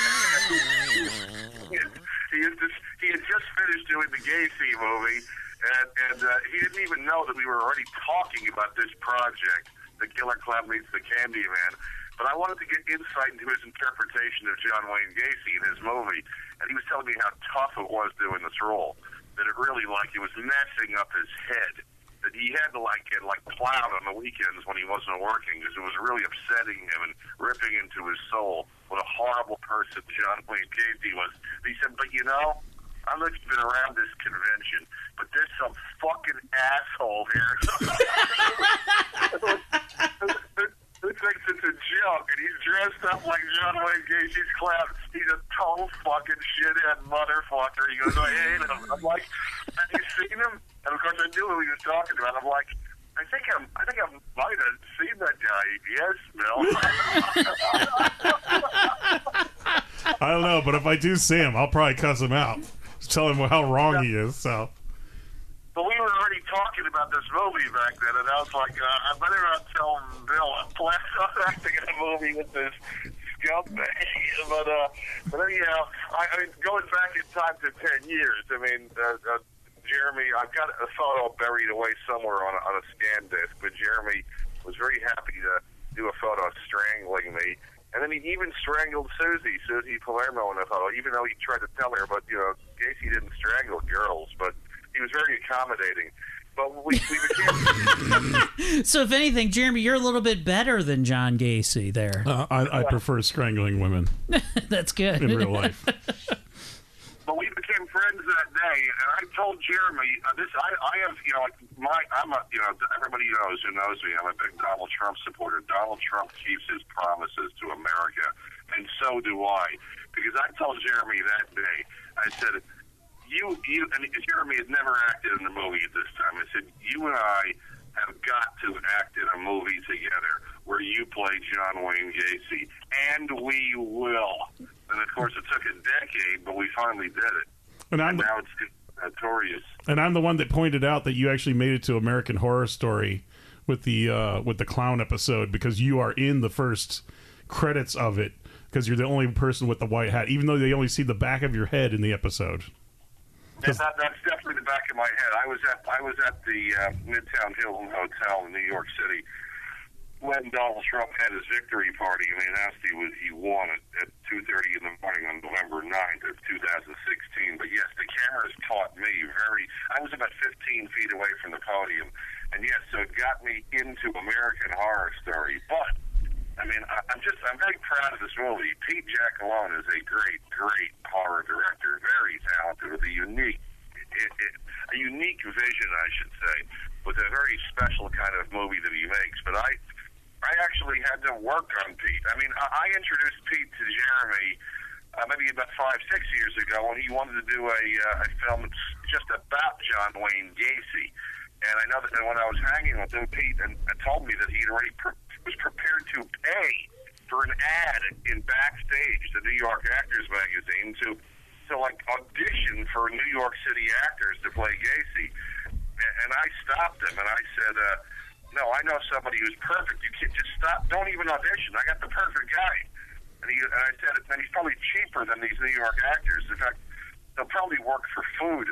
he, had just, he had just finished doing the Gacy movie, and, and uh, he didn't even know that we were already talking about this project, The Killer Clown Meets the Candyman. But I wanted to get insight into his interpretation of John Wayne Gacy in his movie, and he was telling me how tough it was doing this role, that it really, like, it was messing up his head. That he had to like get like plowed on the weekends when he wasn't working because it was really upsetting him and ripping into his soul. What a horrible person John Wayne Gacy was. He said, but you know, I don't know if you've been around this convention, but there's some fucking asshole here who thinks it's a joke, and he's dressed up like John Wayne Gacy's clown. He's a total fucking shithead motherfucker. He goes, I hate him. I'm like, have you seen him? And of course, I knew who he was talking about. I'm like, I think I'm, I think I might have seen that guy. Yes, Bill. I don't know, but if I do see him, I'll probably cuss him out. Tell him how wrong he is. So, But we were already talking about this movie back then, and I was like, uh, I better not tell Bill I'm planning on acting in a movie with this scumbag. But, uh, but anyhow, I, I mean, going back in time to ten years, I mean, uh, uh, Jeremy, I've got a photo buried away somewhere on a, on a scan disc, but Jeremy was very happy to do a photo strangling me. And then he even strangled Susie, Susie Palermo in a photo, even though he tried to tell her, but, you know, Gacy didn't strangle girls, but he was very accommodating. But we, we became... So, if anything, Jeremy, you're a little bit better than John Gacy there. Uh, I, I prefer strangling women. That's good. In real life. But we became friends that day, and I told Jeremy, uh, this, I, I have, you know, like my, I'm a, you know, everybody knows who knows me, I'm a big Donald Trump supporter. Donald Trump keeps his promises to America, and so do I. Because I told Jeremy that day, I said, you, you, and Jeremy had never acted in a movie at this time. I said, you and I have got to act in a movie together where you play John Wayne Gacy, and we will. And of course, it took a decade, but we finally did it. And, I'm, and now it's notorious. And I'm the one that pointed out that you actually made it to American Horror Story with the uh, with the clown episode, because you are in the first credits of it, because you're the only person with the white hat, even though they only see the back of your head in the episode. That, that, that's definitely the back of my head. I was at I was at the uh, Midtown Hilton Hotel in New York City when Donald Trump had his victory party, and they announced he was he won at, at two thirty in the morning on November ninth of two thousand sixteen. But yes, the cameras caught me very. I was about fifteen feet away from the podium, and yes, so it got me into American Horror Story. But I mean, I, I'm just I'm very proud of this movie. Pete Giacalone is a great, great horror director, very talented, with a unique, it, it, a unique vision, I should say, with a very special kind of movie that he makes. But I. I actually had to work on Pete. I mean, I, I introduced Pete to Jeremy uh, maybe about five, six years ago when he wanted to do a, uh, a film just about John Wayne Gacy. And I know that when I was hanging with him, Pete and, and told me that he already pre- was prepared to pay for an ad in Backstage, the New York Actors magazine, to, to like audition for New York City actors to play Gacy. And, and I stopped him and I said, uh, no, I know somebody who's perfect. You can't just stop. Don't even audition. I got the perfect guy. And, he, and I said, and he's probably cheaper than these New York actors. In fact, they'll probably work for food.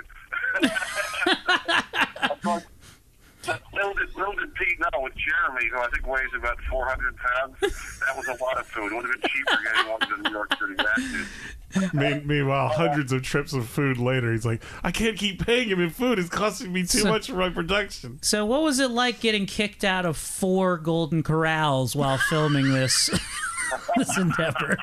little, did, little did Pete know with Jeremy, who I think weighs about four hundred pounds, that was a lot of food. It would have been cheaper getting one of the New York City actors. Meanwhile, hundreds of trips of food later, he's like, I can't keep paying him in food. It's costing me too so, much for my production. So what was it like getting kicked out of four Golden Corrals while filming this, this endeavor?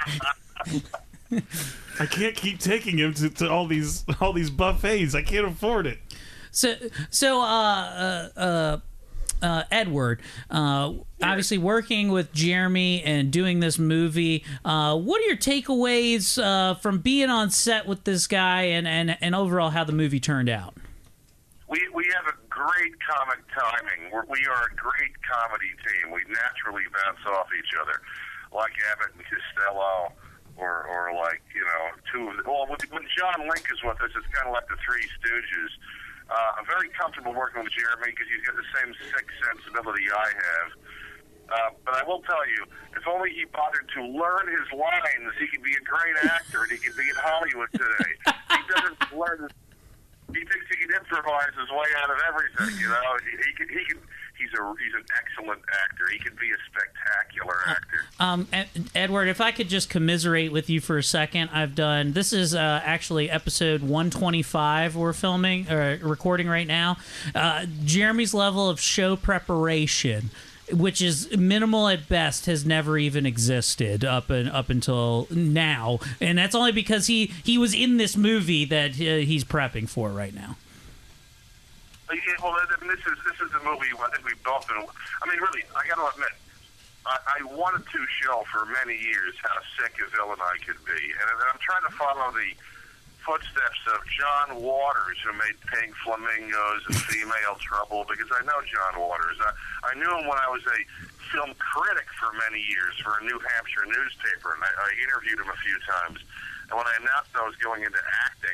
I can't keep taking him to, to all these all these buffets. I can't afford it. So, so uh, uh, uh, uh, Edward, uh, obviously working with Jeremy and doing this movie, uh, what are your takeaways uh, from being on set with this guy, and, and, and overall how the movie turned out? We we have a great comic timing. We're, we are a great comedy team. We naturally bounce off each other, like Abbott and Costello, or or like, you know, two of the, well, when, when John Link is with us, it's kind of like the Three Stooges. Uh, I'm very comfortable working with Jeremy because he's got the same sick sensibility I have. Uh, but I will tell you, if only he bothered to learn his lines, he could be a great actor and he could be in Hollywood today. He doesn't learn. He thinks he can improvise his way out of everything. You know, he, he can. He can. He's a he's an excellent actor. He can be a spectacular actor. Um, Edward, if I could just commiserate with you for a second, I've done. This is uh, actually episode one twenty-five. We're filming or recording right now. Uh, Jeremy's level of show preparation, which is minimal at best, has never even existed up and up until now, and that's only because he he was in this movie that uh, he's prepping for right now. Yeah, well, this is this is a movie I think we've both been. I mean, really, I got to admit, I, I wanted to show for many years how sick a villain I could be, and I'm trying to follow the footsteps of John Waters, who made Pink Flamingos and Female Trouble, because I know John Waters. I, I knew him when I was a film critic for many years for a New Hampshire newspaper, and I, I interviewed him a few times. And when I announced I was going into acting,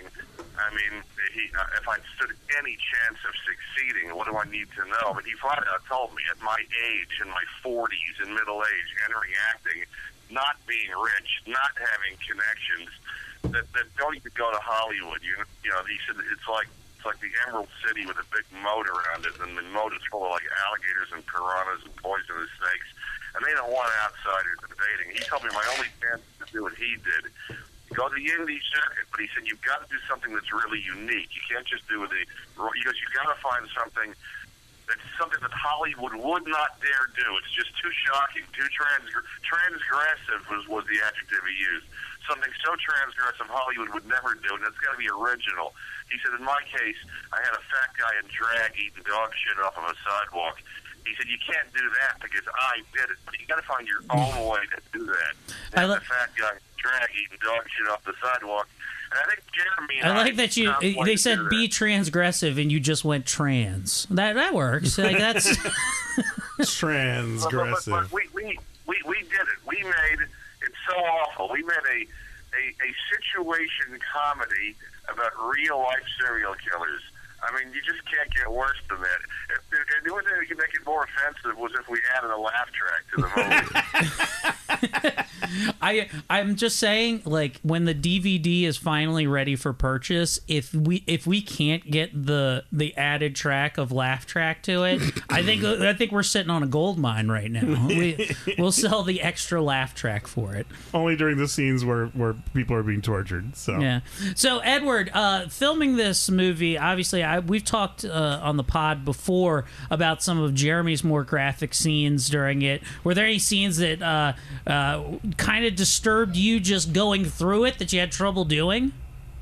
I mean, he, uh, if I stood any chance of succeeding, what do I need to know? But he flat out told me at my age, in my forties, in middle age, entering acting, not being rich, not having connections, that, that don't even go to Hollywood. You, you know, he said it's like it's like the Emerald City with a big moat around it, and the moat is full of like alligators and piranhas and poisonous snakes, and they don't want outsiders invading. He told me my only chance to do what he did, go to the indie circuit, but he said you've got to do something that's really unique. You can't just do the, because you've got to find something that's something that Hollywood would not dare do. It's just too shocking, too trans transgressive was, was the adjective he used. Something so transgressive Hollywood would never do, and it's got to be original. He said, in my case, I had a fat guy in drag eating dog shit off of a sidewalk. He said, you can't do that because I did it, but you got to find your own way to do that. I And li- the fat guy in drag eating dog shit off the sidewalk. And I think Jeremy and I like that you. contemplate They to said do be that. transgressive, and you just went trans. That that works. Like that's. But, but, Transgressive. but we, we, we, we did it. We made it so awful. We made a, a, a situation comedy about real-life serial killers. I mean, you just can't get worse than that. If, if, the only thing that could make it more offensive was if we added a laugh track to the movie. I I'm just saying, like when the D V D is finally ready for purchase, if we if we can't get the the added track of laugh track to it, I think I think we're sitting on a gold mine right now. We we'll sell the extra laugh track for it. Only during the scenes where, where people are being tortured. So Yeah. So Edward, uh, filming this movie, obviously, I, we've talked uh, on the pod before about some of Jeremy's more graphic scenes during it. Were there any scenes that uh, uh, kind of disturbed you just going through it that you had trouble doing?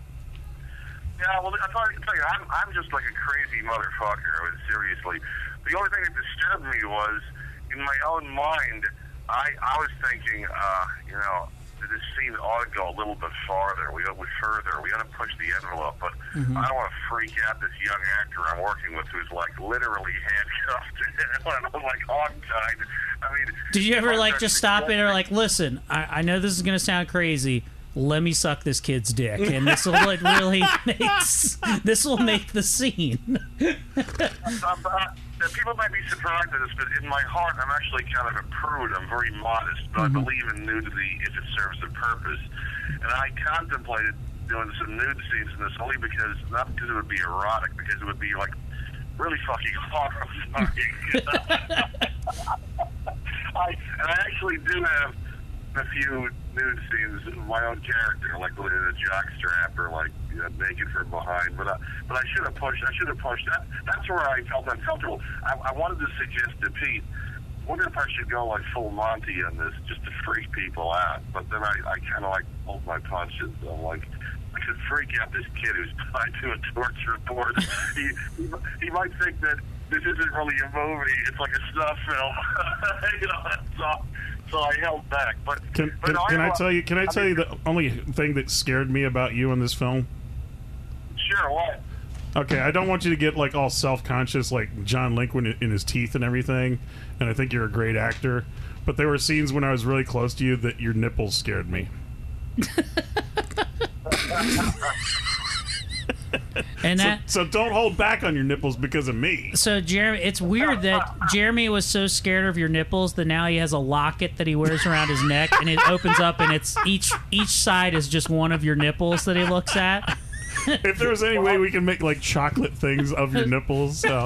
Yeah, well, I thought, I tell you, I'm, I'm just like a crazy motherfucker. I mean, seriously. The only thing that disturbed me was, in my own mind, I, I was thinking, uh, you know, this scene ought to go a little bit farther. We ought to further. We ought to push the envelope. But Mm-hmm. I don't want to freak out this young actor I'm working with who's like literally handcuffed when I'm like hog-tied. I mean, Did you ever like hog-tied just stop it or like, listen, I, I know this is gonna sound crazy. Let me suck this kid's dick, and this will like really makes this will make the scene. Um, uh, people might be surprised at this, but in my heart, I'm actually kind of a prude. I'm very modest, but Mm-hmm. I believe in nudity if it serves a purpose. And I contemplated doing some nude scenes in this only because, not because it would be erotic, because it would be like really fucking horrifying. I, and I actually do have a few nude scenes of my own character, like with a jockstrap or like, you know, naked from behind. But I, but I should have pushed. I should have pushed. That that's where I felt uncomfortable. I, I wanted to suggest to Pete, wonder if I should go like full Monty on this just to freak people out. But then I, I kind of like hold my punches. I'm like, I could freak out this kid who's tied to a torture board. he, he he might think that this isn't really a movie. It's like a snuff film. You know, so. So I held back, but Can, but can, no, can I I tell you? Can I tell you the only thing that scared me about you in this film? Sure, what? Okay, I don't want you to get like all self-conscious, like John Lincoln in his teeth and everything. And I think you're a great actor, but there were scenes when I was really close to you that your nipples scared me. And So, that so don't hold back on your nipples because of me. so Jeremy, it's weird that Jeremy was so scared of your nipples that now he has a locket that he wears around his neck, and it opens up, and it's each each side is just one of your nipples that he looks at. If there was any way we can make like chocolate things of your nipples, so.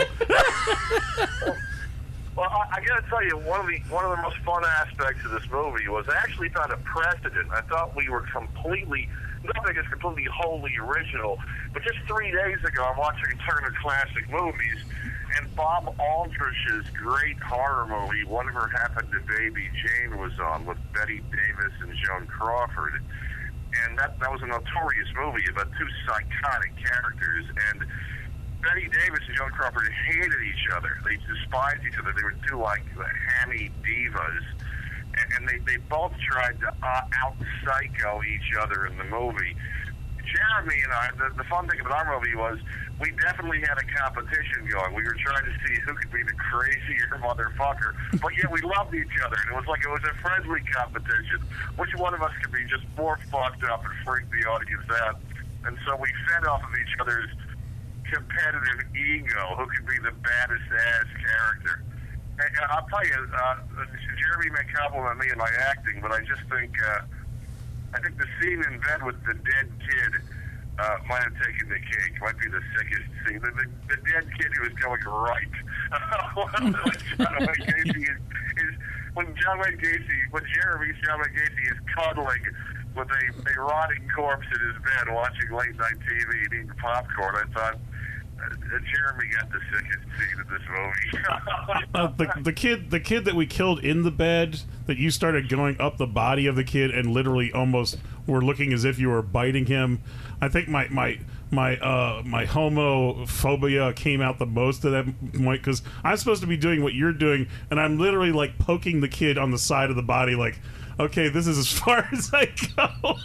Well, I, I got to tell you, one of the one of the most fun aspects of this movie was I actually found a precedent. I thought we were completely, nothing is completely wholly original. But just three days ago, I'm watching Turner Classic Movies, and Bob Aldrich's great horror movie, Whatever Happened to Baby Jane, was on with Betty Davis and Joan Crawford. And that that was a notorious movie about two psychotic characters, and Betty Davis and Joan Crawford hated each other. They despised each other. They were two, like, hammy divas. And, and they, they both tried to uh, out-psycho each other in the movie. Jeremy and I, the, the fun thing about our movie was we definitely had a competition going. We were trying to see who could be the crazier motherfucker. But yet we loved each other. And it was like it was a friendly competition. Which one of us could be just more fucked up and freak the audience out? And so we fed off of each other's competitive ego, who could be the baddest ass character. And I'll tell you, uh, Jeremy may compliment me in my acting, but I just think uh, I think the scene in bed with the dead kid uh, might have taken the cake. Might be the sickest scene. The, the, the dead kid who was going right. when John Wayne Gacy is, is when John Wayne Gacy, when Jeremy's John Wayne Gacy is cuddling with a, a rotting corpse in his bed, watching late night T V and eating popcorn. I thought. Uh, Jeremy got the sickest scene of this movie. uh, the, the kid, the kid that we killed in the bed, that you started going up the body of the kid and literally almost were looking as if you were biting him. I think my my my uh, my homophobia came out the most at that point, because I'm supposed to be doing what you're doing, and I'm literally like poking the kid on the side of the body, like, okay, this is as far as I go.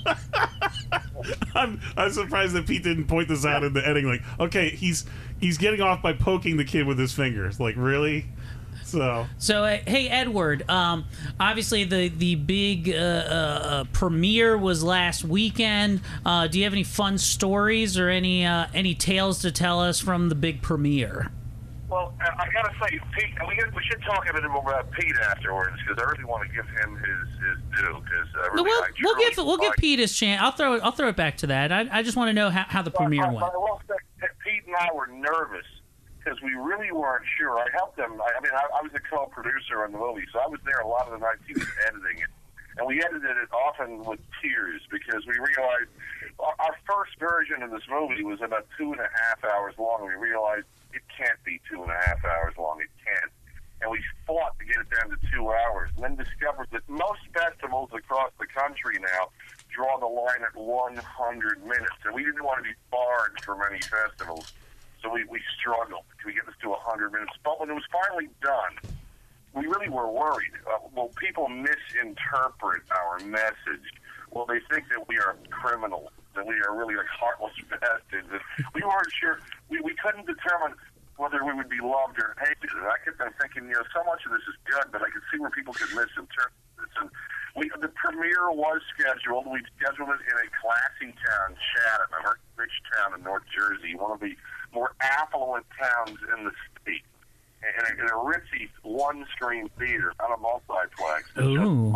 I'm I'm surprised that Pete didn't point this out in the editing. Like, okay, he's he's getting off by poking the kid with his fingers. Like, really? So, so uh, hey, Edward. Um, obviously, the the big uh, uh, premiere was last weekend. Uh, do you have any fun stories or any uh, any tales to tell us from the big premiere? Well, I gotta say, Pete, we, we should talk a bit more about Pete afterwards, because I really want to give him his, his due. Because uh, really, we'll, I we'll give we'll like, give Pete his chance. I'll throw it. I'll throw it back to that. I, I just want to know how, how the but, premiere but, went. But I will say that Pete and I were nervous because we really weren't sure. I helped him. I, I mean, I, I was a co-producer on the movie, so I was there a lot of the nights he was editing it, and we edited it often with tears because we realized our, our first version of this movie was about two and a half hours long. And we realized it can't be two and a half hours long. It can't. And we fought to get it down to two hours, and then discovered that most festivals across the country now draw the line at one hundred minutes. And we didn't want to be barred from any festivals, so we, we struggled. Can we get this to one hundred minutes? But when it was finally done, we really were worried. Uh, will people misinterpret our message? Will they think that we are criminals, that we are really like heartless bastards? We weren't sure. We, we couldn't determine whether we would be loved or hated. And I kept on thinking, you know, so much of this is good, but I could see where people could misinterpret this. And we, the premiere was scheduled. We scheduled it in a classy town, Chatham, a very rich town in North Jersey, one of the more affluent towns in the state. In a, in a ritzy one-screen theater, not a multiplex. Ooh.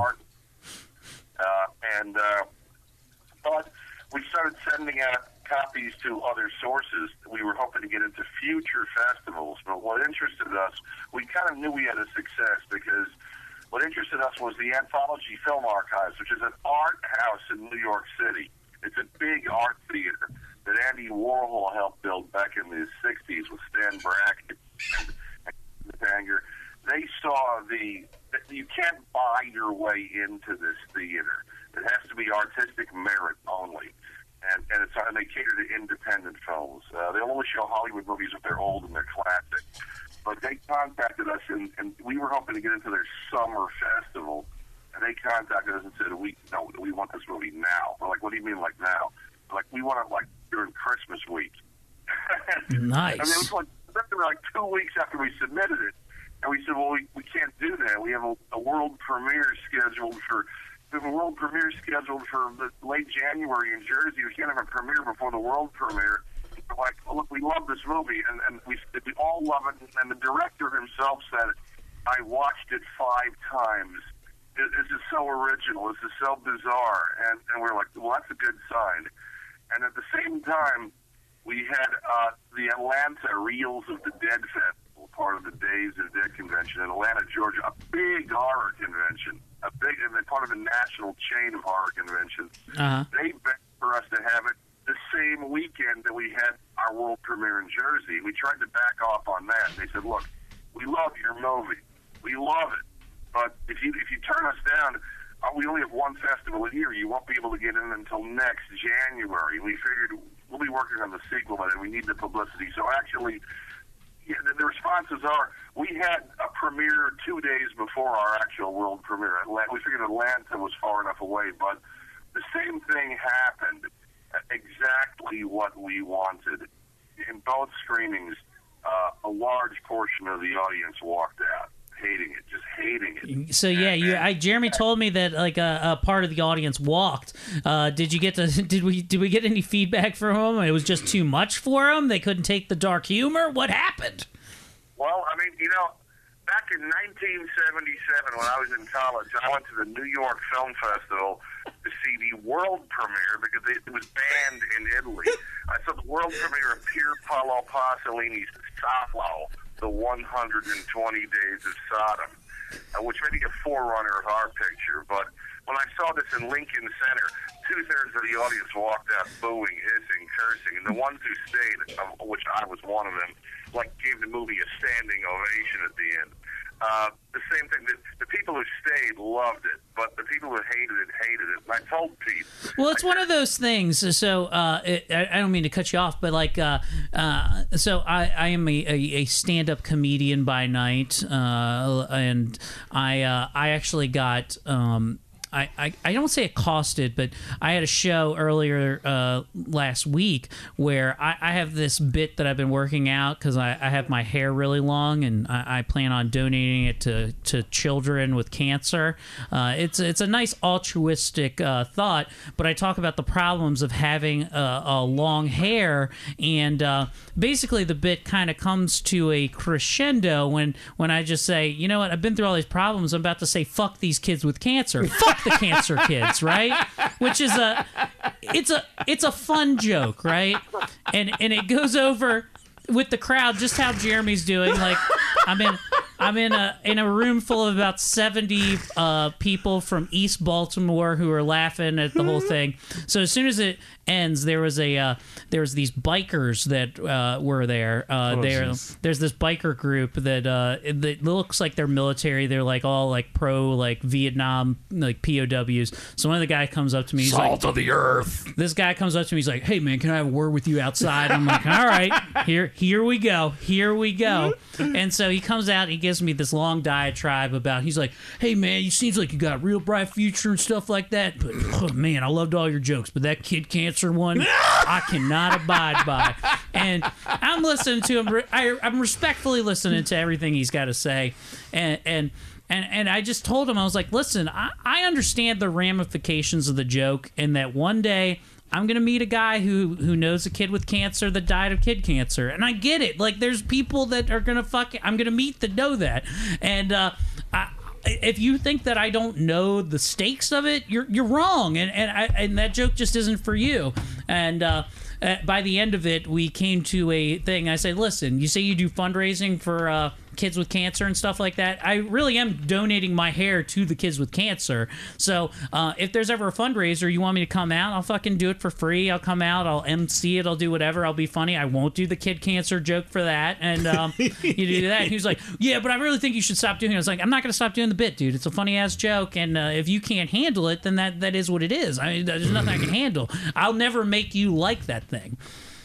Uh, and uh, but we started sending out copies to other sources. We were hoping to get into future festivals, but what interested us, we kind of knew we had a success because what interested us was the Anthology Film Archives, which is an art house in New York City. It's a big art theater that Andy Warhol helped build back in the sixties with Stan Brackett and Banger. They saw the that you can't buy your way into this theater. It has to be artistic merit only. And, and, it's, and they cater to independent films. Uh, they only show Hollywood movies if they're old and they're classic. But they contacted us, and, and we were hoping to get into their summer festival. And they contacted us and said, "We no, we want this movie now." We're like, "What do you mean, like now?" We're like, "We want it like during Christmas week." Nice. I mean, it was like, like two weeks after we submitted it, and we said, "Well, we, we can't do that. We have a, a world premiere scheduled for." We have a world premiere scheduled for the late January in Jersey. We can't have a premiere before the world premiere. We're like, well, look, we love this movie, and, and we, we all love it. And the director himself said, I watched it five times. It, this is so original. This is so bizarre. And, and we're like, well, that's a good sign. And at the same time, we had uh, the Atlanta Reels of the Dead Festival, part of the Days of the Dead convention in Atlanta, Georgia, a big horror convention. A big, and they're part of a national chain of horror conventions. Uh-huh. They begged for us to have it the same weekend that we had our world premiere in Jersey. We tried to back off on that. They said, "Look, we love your movie, we love it, but if you if you turn us down, uh, we only have one festival a year. You won't be able to get in until next January." We figured we'll be working on the sequel, and we need the publicity. So actually. Yeah, the, the responses are, we had a premiere two days before our actual world premiere. Atlanta, we figured Atlanta was far enough away, but the same thing happened, exactly what we wanted. In both screenings, uh, a large portion of the audience walked out, hating it, just hating it. So yeah, you, I, Jeremy told me that like a, a part of the audience walked. Uh, did you get to? Did we? Did we get any feedback from them? It was just too much for them. They couldn't take the dark humor. What happened? Well, I mean, you know, back in nineteen seventy-seven, when I was in college, I went to the New York Film Festival to see the world premiere because it was banned in Italy. I saw the world premiere of Pier Paolo Pasolini's Salo, The one hundred twenty Days of Sodom, uh, which may be a forerunner of our picture. But when I saw this in Lincoln Center, two-thirds of the audience walked out booing, hissing, cursing, and the ones who stayed, of which I was one of them, like gave the movie a standing ovation at the end. Uh, the same thing. The, the people who stayed loved it, but the people who hated it hated it. And I told Pete. Well, it's I one said, of those things. So uh, it, I don't mean to cut you off, but like, uh, uh, so I, I am a, a, a stand-up comedian by night, uh, and I uh, I actually got. Um, I, I, I don't say accosted, but I had a show earlier uh, last week where I, I have this bit that I've been working out because I, I have my hair really long and I, I plan on donating it to, to children with cancer. Uh, it's it's a nice altruistic uh, thought, but I talk about the problems of having a, a long hair, and uh, basically the bit kind of comes to a crescendo when, when I just say, you know what, I've been through all these problems, I'm about to say fuck these kids with cancer. Fuck the cancer kids, right? Which is a it's a it's a fun joke, right? And and it goes over with the crowd just how Jeremy's doing. Like I'm in I'm in a in a room full of about seventy uh, people from East Baltimore who are laughing at the whole thing. So as soon as it ends, there was a uh, there was these bikers that uh, were there. Uh, Oh, there jeez. there's this biker group that uh, it, it looks like they're military. They're like all like pro like Vietnam like P O Ws. So one of the guy comes up to me. He's Salt like, of the earth. this guy comes up to me. He's like, "Hey man, can I have a word with you outside?" I'm like, "All right, here here we go, here we go." And so he comes out. He gives me this long diatribe about. He's like, "Hey man, you seems like you got a real bright future and stuff like that. But oh, man, I loved all your jokes. But that kid cancer one, I cannot abide by." And I'm listening to him. I, I'm respectfully listening to everything he's got to say, and and. And and I just told him, I was like, listen, I, I understand the ramifications of the joke, and that one day I'm going to meet a guy who, who knows a kid with cancer that died of kid cancer. And I get it. Like, there's people that are going to fuck I'm going to meet that know that. And uh, I, if you think that I don't know the stakes of it, you're you're wrong. And and, I, and that joke just isn't for you. And uh, uh, by the end of it, we came to a thing. I said, listen, you say you do fundraising for uh, kids with cancer and stuff like that. I really am donating my hair to the kids with cancer. So uh, if there's ever a fundraiser, you want me to come out, I'll fucking do it for free. I'll come out, I'll M C it, I'll do whatever. I'll be funny. I won't do the kid cancer joke for that. And um, you do that. And he was like, yeah, but I really think you should stop doing it. I was like, I'm not going to stop doing the bit, dude. It's a funny ass joke. And uh, if you can't handle it, then that, that is what it is. I mean, there's nothing I can handle. I'll never make you like that thing.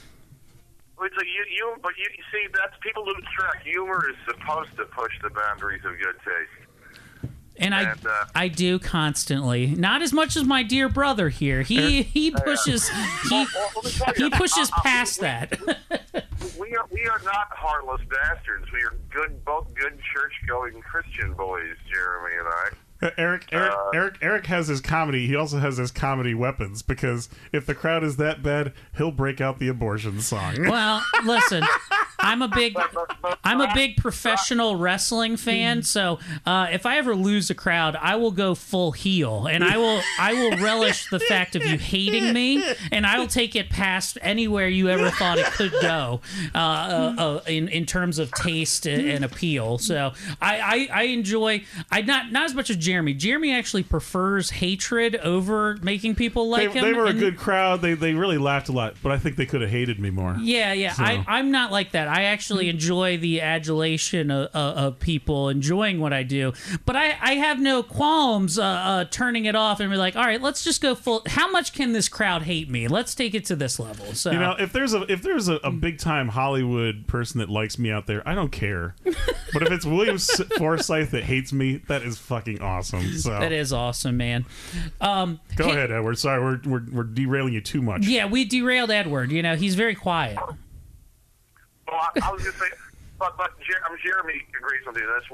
It's a, you, you, but you, you see, that's people lose track. Humor is supposed to push the boundaries of good taste. And I, And, uh, I do constantly. Not as much as my dear brother here. He he pushes he Well, let me tell you, he pushes uh, uh, past we- that. We are we are not heartless bastards. We are good, both good church-going Christian boys, Jeremy and I. Uh, Eric, Eric, Uh, Eric, Eric has his comedy. He also has his comedy weapons because if the crowd is that bad, he'll break out the abortion song. Well, listen, I'm a big I'm a big professional wrestling fan, so uh, if I ever lose a crowd, I will go full heel, and I will I will relish the fact of you hating me, and I will take it past anywhere you ever thought it could go uh, uh, uh, in in terms of taste and, and appeal. So I, I, I enjoy I not not as much as Jeremy. Jeremy actually prefers hatred over making people like they, him. they were a and- good crowd. They they really laughed a lot, but I think they could have hated me more. Yeah, yeah. So- I, I'm not like that. I actually enjoy the adulation of, of, of people enjoying what I do. But I, I have no qualms uh, uh, turning it off and be like, all right, let's just go full. How much can this crowd hate me? Let's take it to this level. So You know, if there's a if there's a, a big time Hollywood person that likes me out there, I don't care. But if it's William S- Forsythe that hates me, that is fucking awesome. So that is awesome, man. Um, go hey- ahead, Edward. Sorry, we're, we're we're derailing you too much. Yeah, we derailed Edward. You know, he's very quiet. Well, I, I was going to say, but but Jer- um, Jeremy agrees with you. That's we're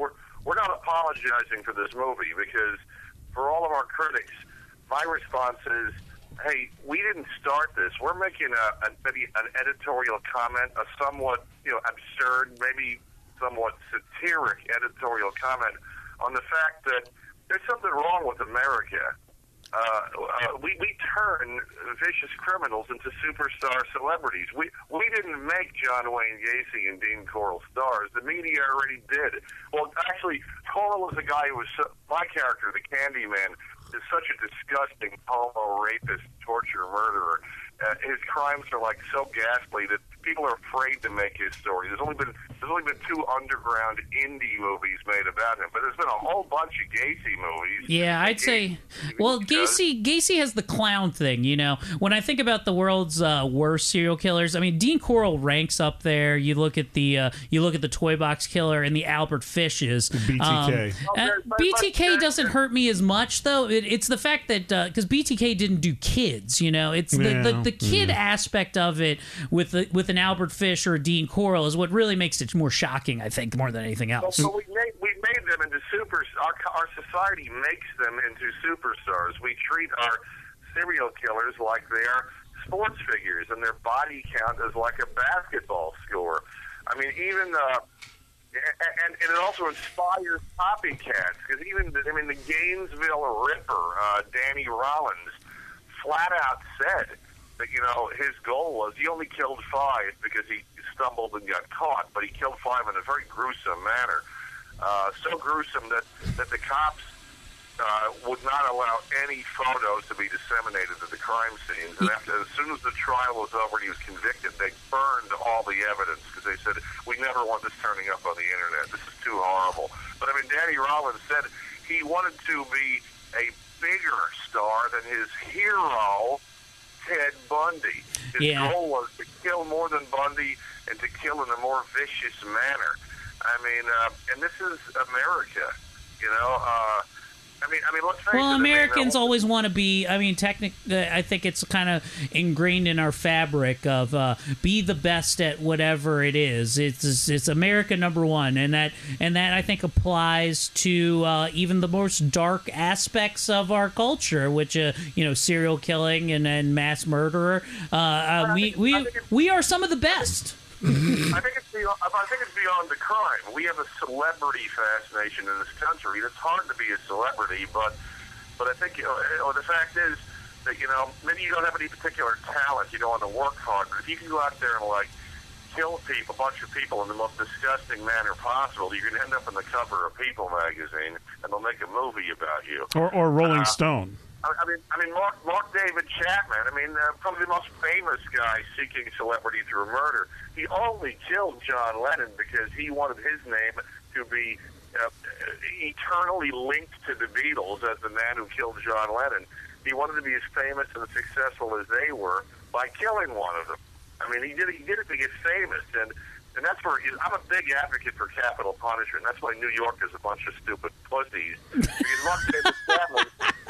we're not apologizing for this movie because for all of our critics, my response is, hey, we didn't start this. We're making a, a maybe an editorial comment, a somewhat you know absurd, maybe somewhat satiric editorial comment on the fact that there's something wrong with America. Uh, uh, we, we turn vicious criminals into superstar celebrities. We we didn't make John Wayne Gacy and Dean Corll stars. The media already did. Well, actually, Corll is a guy who was so, my character, the Candyman, is such a disgusting homo rapist, torture murderer. Uh, his crimes are like so ghastly that people are afraid to make his story. There's only been there's only been two underground indie movies made about him, but there's been a whole bunch of Gacy movies. Yeah, I'd say. Well, Gacy Gacy has the clown thing. You know, when I think about the world's uh, worst serial killers, I mean, Dean Corll ranks up there. You look at the uh, you look at the Toy Box Killer and the Albert Fishes. B T K. Um, uh, B T K doesn't hurt me as much though. It, it's the fact that because uh, B T K didn't do kids. You know, it's the, Yeah. the, the kid Yeah. aspect of it with the, with an Albert Fish or a Dean Corll is what really makes it more shocking. I think more than anything else. So we made we made them into super. Our our society makes them into superstars. We treat our serial killers like they are sports figures, and their body count is like a basketball score. I mean, even uh, and, and it also inspires copycats because even I mean the Gainesville Ripper, uh, Danny Rollins, flat out said that, you know, his goal was he only killed five because he stumbled and got caught, but he killed five in a very gruesome manner. Uh, so gruesome that, that the cops uh, would not allow any photos to be disseminated at the crime scenes. And after, as soon as the trial was over and he was convicted, they burned all the evidence because they said, we never want this turning up on the internet. This is too horrible. But, I mean, Danny Rollins said he wanted to be a bigger star than his hero, Ted Bundy. His Yeah. goal was to kill more than Bundy and to kill in a more vicious manner. I mean, uh, and this is America, you know. Uh, I mean, I mean, let's face it. Well, I mean, Americans uh, always want to be. I mean, technically, I think it's kind of ingrained in our fabric of uh, be the best at whatever it is. It's it's America number one, and that and that I think applies to uh, even the most dark aspects of our culture, which uh, you know, serial killing and, and mass murderer. Uh, uh, we we we are some of the best. I think it's beyond, I think it's beyond the crime. We have a celebrity fascination in this country. It's hard to be a celebrity, but but I think you know, you know, the fact is that you know maybe you don't have any particular talent. You don't want to work hard, but if you can go out there and like kill people, a bunch of people in the most disgusting manner possible, you're going to end up on the cover of People magazine, and they'll make a movie about you. Or, or Rolling Uh, Stone. I I mean, I mean, Mark, Mark David Chapman. I mean, uh, probably the most famous guy seeking celebrity through murder. He only killed John Lennon because he wanted his name to be uh, eternally linked to the Beatles as the man who killed John Lennon. He wanted to be as famous and as successful as they were by killing one of them. I mean, he did he did it to get famous, and and that's where I'm a big advocate for capital punishment. That's why New York is a bunch of stupid pussies. Because Mark David Chapman,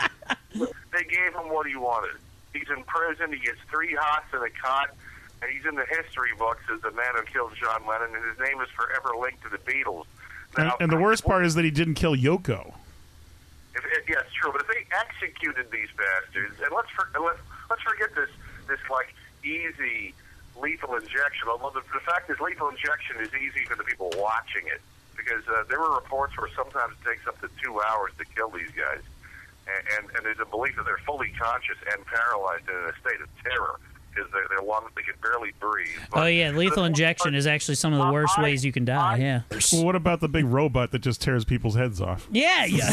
they gave him what he wanted. He's in prison. He gets three hots in a cot, and he's in the history books as the man who killed John Lennon, and his name is forever linked to the Beatles. And, Now, and the worst part is that he didn't kill Yoko. If, if, yeah, it's true. But if they executed these bastards, and let's for, let's let's forget this this like easy lethal injection. Although the, the fact is, lethal injection is easy for the people watching it, because uh, there were reports where sometimes it takes up to two hours to kill these guys, and and, and there's a belief that they're fully conscious and paralyzed and in a state of terror because they're they're lungs they can barely breathe. But Oh yeah, lethal injection is actually some of the worst I- ways you can die. I- Yeah. Well, what about the big robot that just tears people's heads off? Yeah, yeah.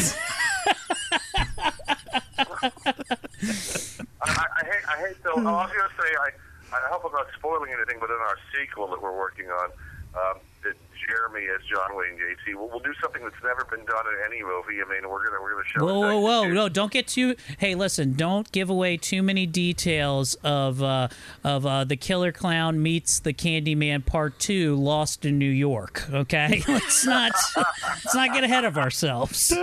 I, I, I hate, I hate though. I was going to say, I, I hope I'm not spoiling anything, but in our sequel that we're working on, um, that Jeremy as John Wayne Gacy, we'll, we'll do something that's never been done in any movie. I mean, we're gonna we're gonna show. Whoa, it whoa, whoa! next No, don't get too. Hey, listen! Don't give away too many details of uh, of uh, the Killer Clown meets the Candyman Part Two, Lost in New York. Okay, let's not let's not get ahead of ourselves.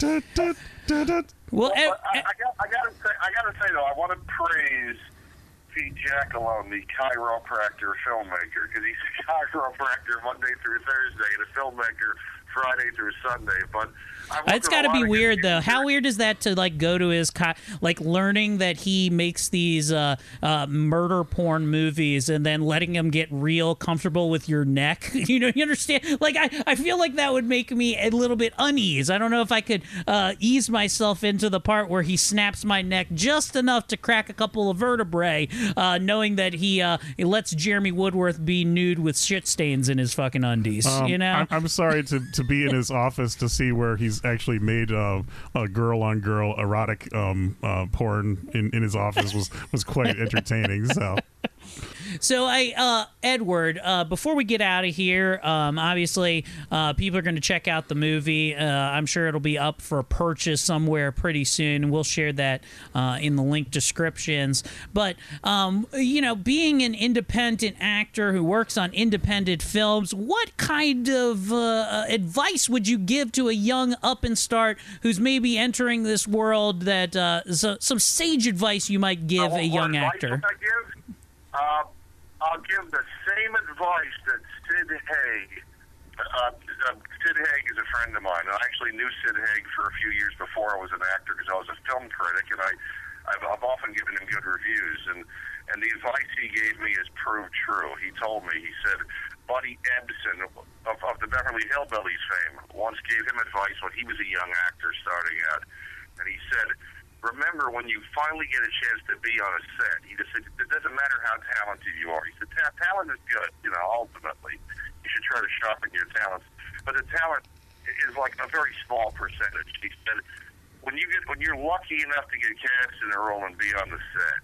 Well, But eh, I, eh, I, got, I gotta say, I gotta say though, I want to praise Pete Jackalone, the chiropractor filmmaker, because he's a chiropractor Monday through Thursday and a filmmaker Friday through Sunday. But it's got to be weird, though. How weird is that to like go to his chi- like learning that he makes these uh, uh, murder porn movies and then letting him get real comfortable with your neck? You know, you understand? Like I, I feel like that would make me a little bit unease. I don't know if I could uh, ease myself into the part where he snaps my neck just enough to crack a couple of vertebrae, uh, knowing that he, uh, he lets Jeremy Woodworth be nude with shit stains in his fucking undies. Um, you know, I'm, I'm sorry to, to be in his office to see where he's actually made uh, a girl-on-girl erotic um, uh, porn in, in his office was, was quite entertaining. So. So, I, uh, Edward, uh, before we get out of here, um, obviously, uh, people are going to check out the movie. Uh, I'm sure it'll be up for purchase somewhere pretty soon, and we'll share that uh, in the link descriptions. But, um, you know, being an independent actor who works on independent films, what kind of uh, advice would you give to a young up-and-start who's maybe entering this world that uh, so, some sage advice you might give uh, a young advice actor? would I give? Uh, I'll give the same advice that Sid Haig. Uh, uh, Sid Haig is a friend of mine. I actually knew Sid Haig for a few years before I was an actor because I was a film critic, and I, I've, I've often given him good reviews. And, and the advice he gave me has proved true. He told me, he said, Buddy Ebsen of, of the Beverly Hillbillies fame once gave him advice when he was a young actor starting out. And he said, remember, when you finally get a chance to be on a set, he just said, it doesn't matter how talented you are. He said, talent is good, you know, ultimately. You should try to sharpen your talents. But the talent is like a very small percentage. He said, when, you get, when you're lucky enough to get cast in a role and be on the set,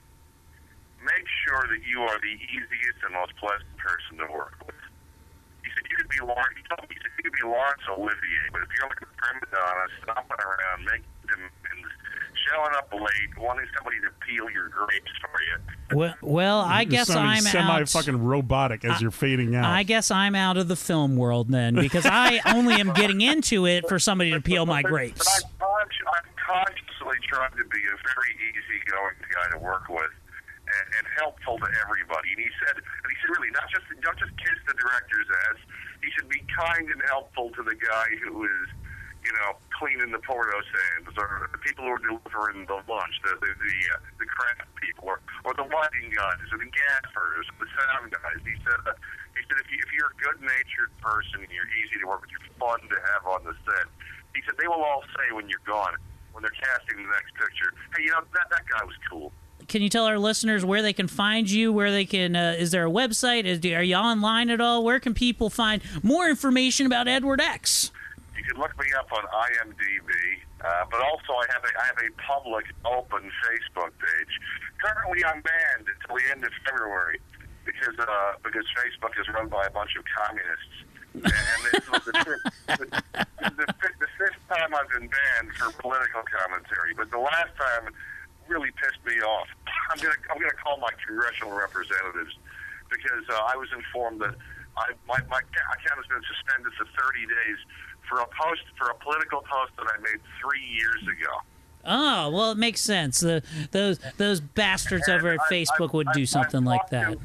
make sure that you are the easiest and most pleasant person to work with. He said, you could be Lawrence, he told me, he said, you could be Laurence Olivier, but if you're like a prima donna, stomping around, making demands, showing up late, wanting somebody to peel your grapes for you. Well, well I You're guess I'm semi out. fucking robotic as I, you're fading out. I guess I'm out of the film world then, because I only am getting into it for somebody to peel my grapes. But I'm, I'm consciously trying to be a very easygoing guy to work with and, and helpful to everybody. And he said, and he said, really, not just don't just kiss the director's ass. He should be kind and helpful to the guy who is, you know, cleaning the porto sands, or the people who are delivering the lunch, the the the, uh, the craft people, or, or the lighting guys, or the gaffers, or the sound guys. He said, uh, he said, if, you, if you're a good-natured person and you're easy to work with, you're fun to have on the set. He said they will all say when you're gone, when they're casting the next picture, hey, you know, that that guy was cool. Can you tell our listeners where they can find you, where they can, uh, is there a website? Is, are you online at all? Where can people find more information about Edward X? You can look me up on I M D B, uh, but also I have a I have a public, open Facebook page. Currently, I'm banned until the end of February because uh, because Facebook is run by a bunch of communists. And this was the, fifth, the, the, the fifth time I've been banned for political commentary, but the last time really pissed me off. I'm gonna I'm gonna call my congressional representatives because uh, I was informed that I, my my account has been suspended for thirty days. For a post, for a political post that I made three years ago. Oh, well, it makes sense. The, those those bastards And over at I, Facebook I, would do I, something I, like I, that.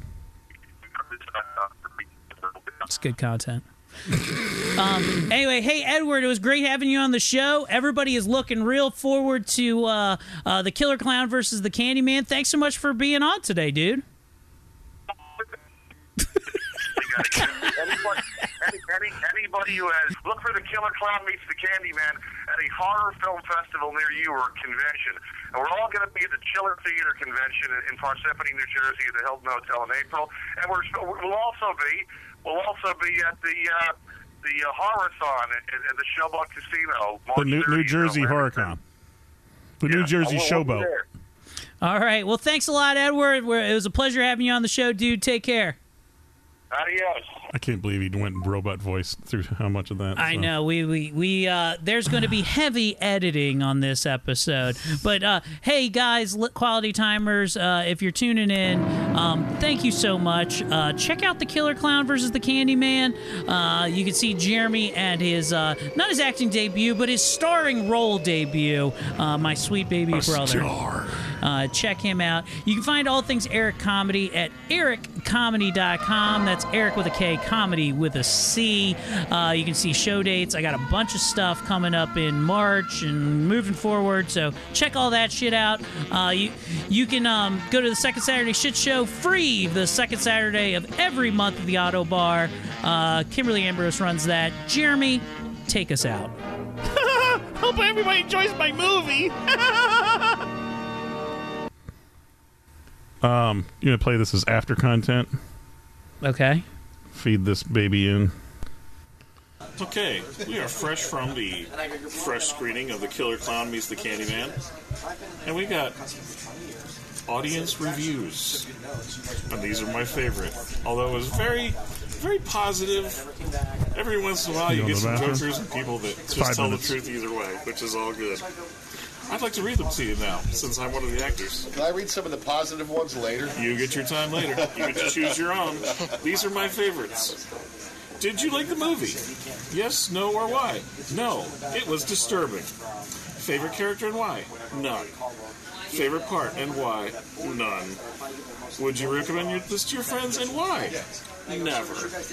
It's good content. um, anyway, hey, Edward, it was great having you on the show. Everybody is looking real forward to uh, uh, the Killer Clown versus the Candyman. Thanks so much for being on today, dude. anybody, any, any, anybody who has look for the Killer Clown meets the Candyman at a horror film festival near you or a convention, and we're all going to be at the Chiller Theater Convention in, in Parsippany, New Jersey, at the Hilton Hotel in April, and we're, we'll also be we'll also be at the uh, the uh, Horror-thon at, at the Showboat Casino, March the New, New Jersey Horror-Con, the yeah, New Jersey we'll, Showboat. We'll all right, well, thanks a lot, Edward. It was a pleasure having you on the show, dude. Take care. Adios. I can't believe he went robot voice through how much of that. I so. know we we we uh, there's going to be heavy editing on this episode, but uh, hey guys, Quality Timers, uh, if you're tuning in, um, thank you so much. Uh, check out the Killer Clown versus the Candyman. Uh, you can see Jeremy and his uh, not his acting debut, but his starring role debut. Uh, my sweet baby A brother. star. Uh, check him out. You can find all things Eric Comedy at eric comedy dot com. That's Eric with a K, Comedy with a C. Uh, you can see show dates. I got a bunch of stuff coming up in March and moving forward, so check all that shit out. Uh, you you can um, go to the Second Saturday Shit Show free the second Saturday of every month at the Auto Bar. Uh, Kimberly Ambrose runs that. Jeremy, take us out. Hope everybody enjoys my movie. um, you gonna play this as after content? Okay. Feed this baby in. Okay, we are fresh from the fresh screening of The Killer Clown Meets the Candyman, and we got audience reviews, and these are my favorite. Although it was very, very positive. Every once in a while, you, You get go to the some bathroom? jokers and people that just five tell minutes. the truth either way, which is all good. I'd like to read them to you now, since I'm one of the actors. Can I read some of the positive ones later? You get your time later. You get to choose your own. These are my favorites. Did you like the movie? Yes, no, or why? No. It was disturbing. Favorite character and why? None. Favorite part and why? None. Would you recommend your, this to your friends and why? Never.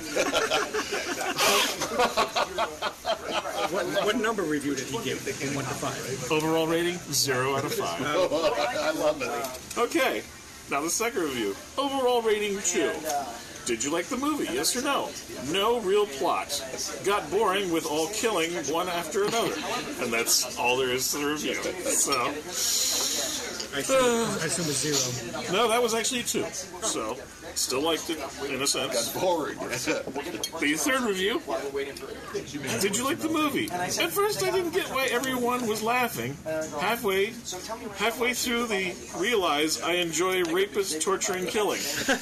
What, what number review did he give from one to five? Overall rating, zero out of five. I love it. Okay, now the second review. Overall rating, two. Did you like the movie? Yes or no? No real plot. Got boring with all killing one after another. And that's all there is to the review. So, I assume, I assume a zero. no, that was actually a two. So, still liked it, in a sense. Boring. The third review. Did you like the movie? At first I didn't get why everyone was laughing. Halfway halfway through the realize I enjoy rapist, torture, and killing.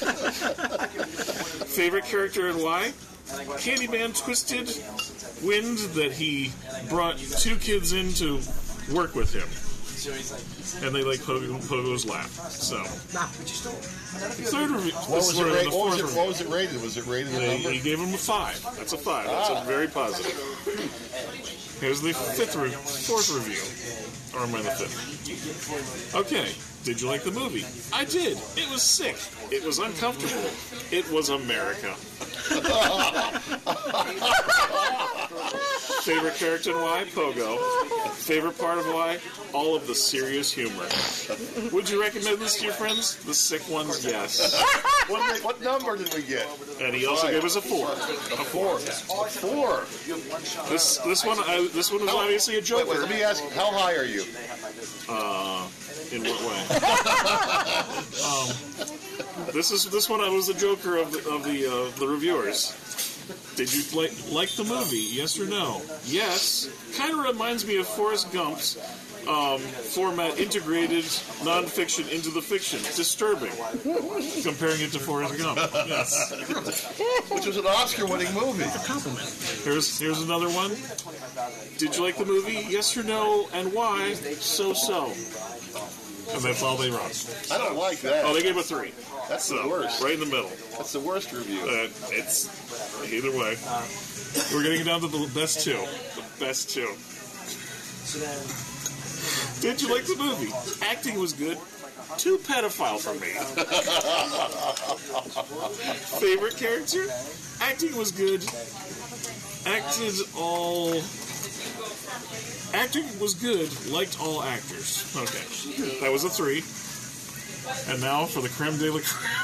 Favorite character and why? Candyman twisted wind that he brought two kids in to work with him. And they like Pogo, Pogo's laugh. So, third review. What was, it rated? What, was it, what was it rated? Was it rated a They, number? he gave him a five. That's a five. That's a very positive. Here's the fifth, re- fourth review. Or am I the fifth? Okay. Did you like the movie? I did. It was sick. It was uncomfortable. It was America. Favorite character and why? Pogo. Favorite part of why? All of the serious humor. Would you recommend this to your friends? The sick ones, yes. What, what number did we get? And he also gave us a four. A four. A four. This this one I, this one was obviously a Wait, joker. wait, let me ask, how high are you? Uh, in what way? um, this is this one I was the joker of the of the uh, the reviewers. Did you like like the movie? Yes or no? Yes. Kind of reminds me of Forrest Gump's um, format, integrated nonfiction into the fiction. Disturbing. Comparing it to Forrest Gump. Yes. Which was an Oscar-winning movie. Here's here's another one. Did you like the movie? Yes or no? And why? So so. And that's all they wrote. I don't like that. Oh, they gave a three. That's So, the worst. right in the middle. That's the worst review. Uh, it's either way. We're getting down to the best two. The best two. Did you like the movie? Acting was good. Too pedophile for me. Favorite character? Acting was good. Acted all. Acting was good. Liked all actors. Okay. That was a three. And now for the creme de la creme.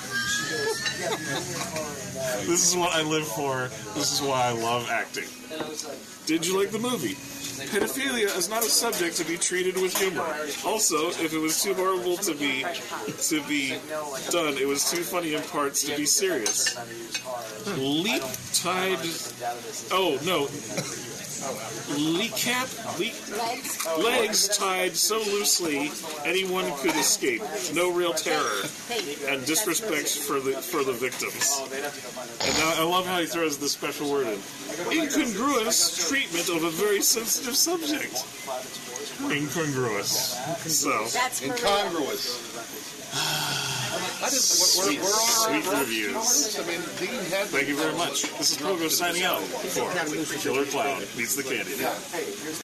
This is what I live for. This is why I love acting. Did you like the movie? Pedophilia is not a subject to be treated with humor. Also, if it was too horrible to be to be done, it was too funny in parts to be serious. Leap tied. Oh no. Leak cap, leak, legs tied so loosely anyone could escape. No real terror and disrespect for the for the victims. And now I love how he throws the special word in. Incongruous treatment of a very sensitive subject. Incongruous. So Incongruous. I just, we're, we're, we're on sweet our reviews. I mean, Dean had. Thank you very much. This is Pogo signing out for Killer Clown Meets the Candy.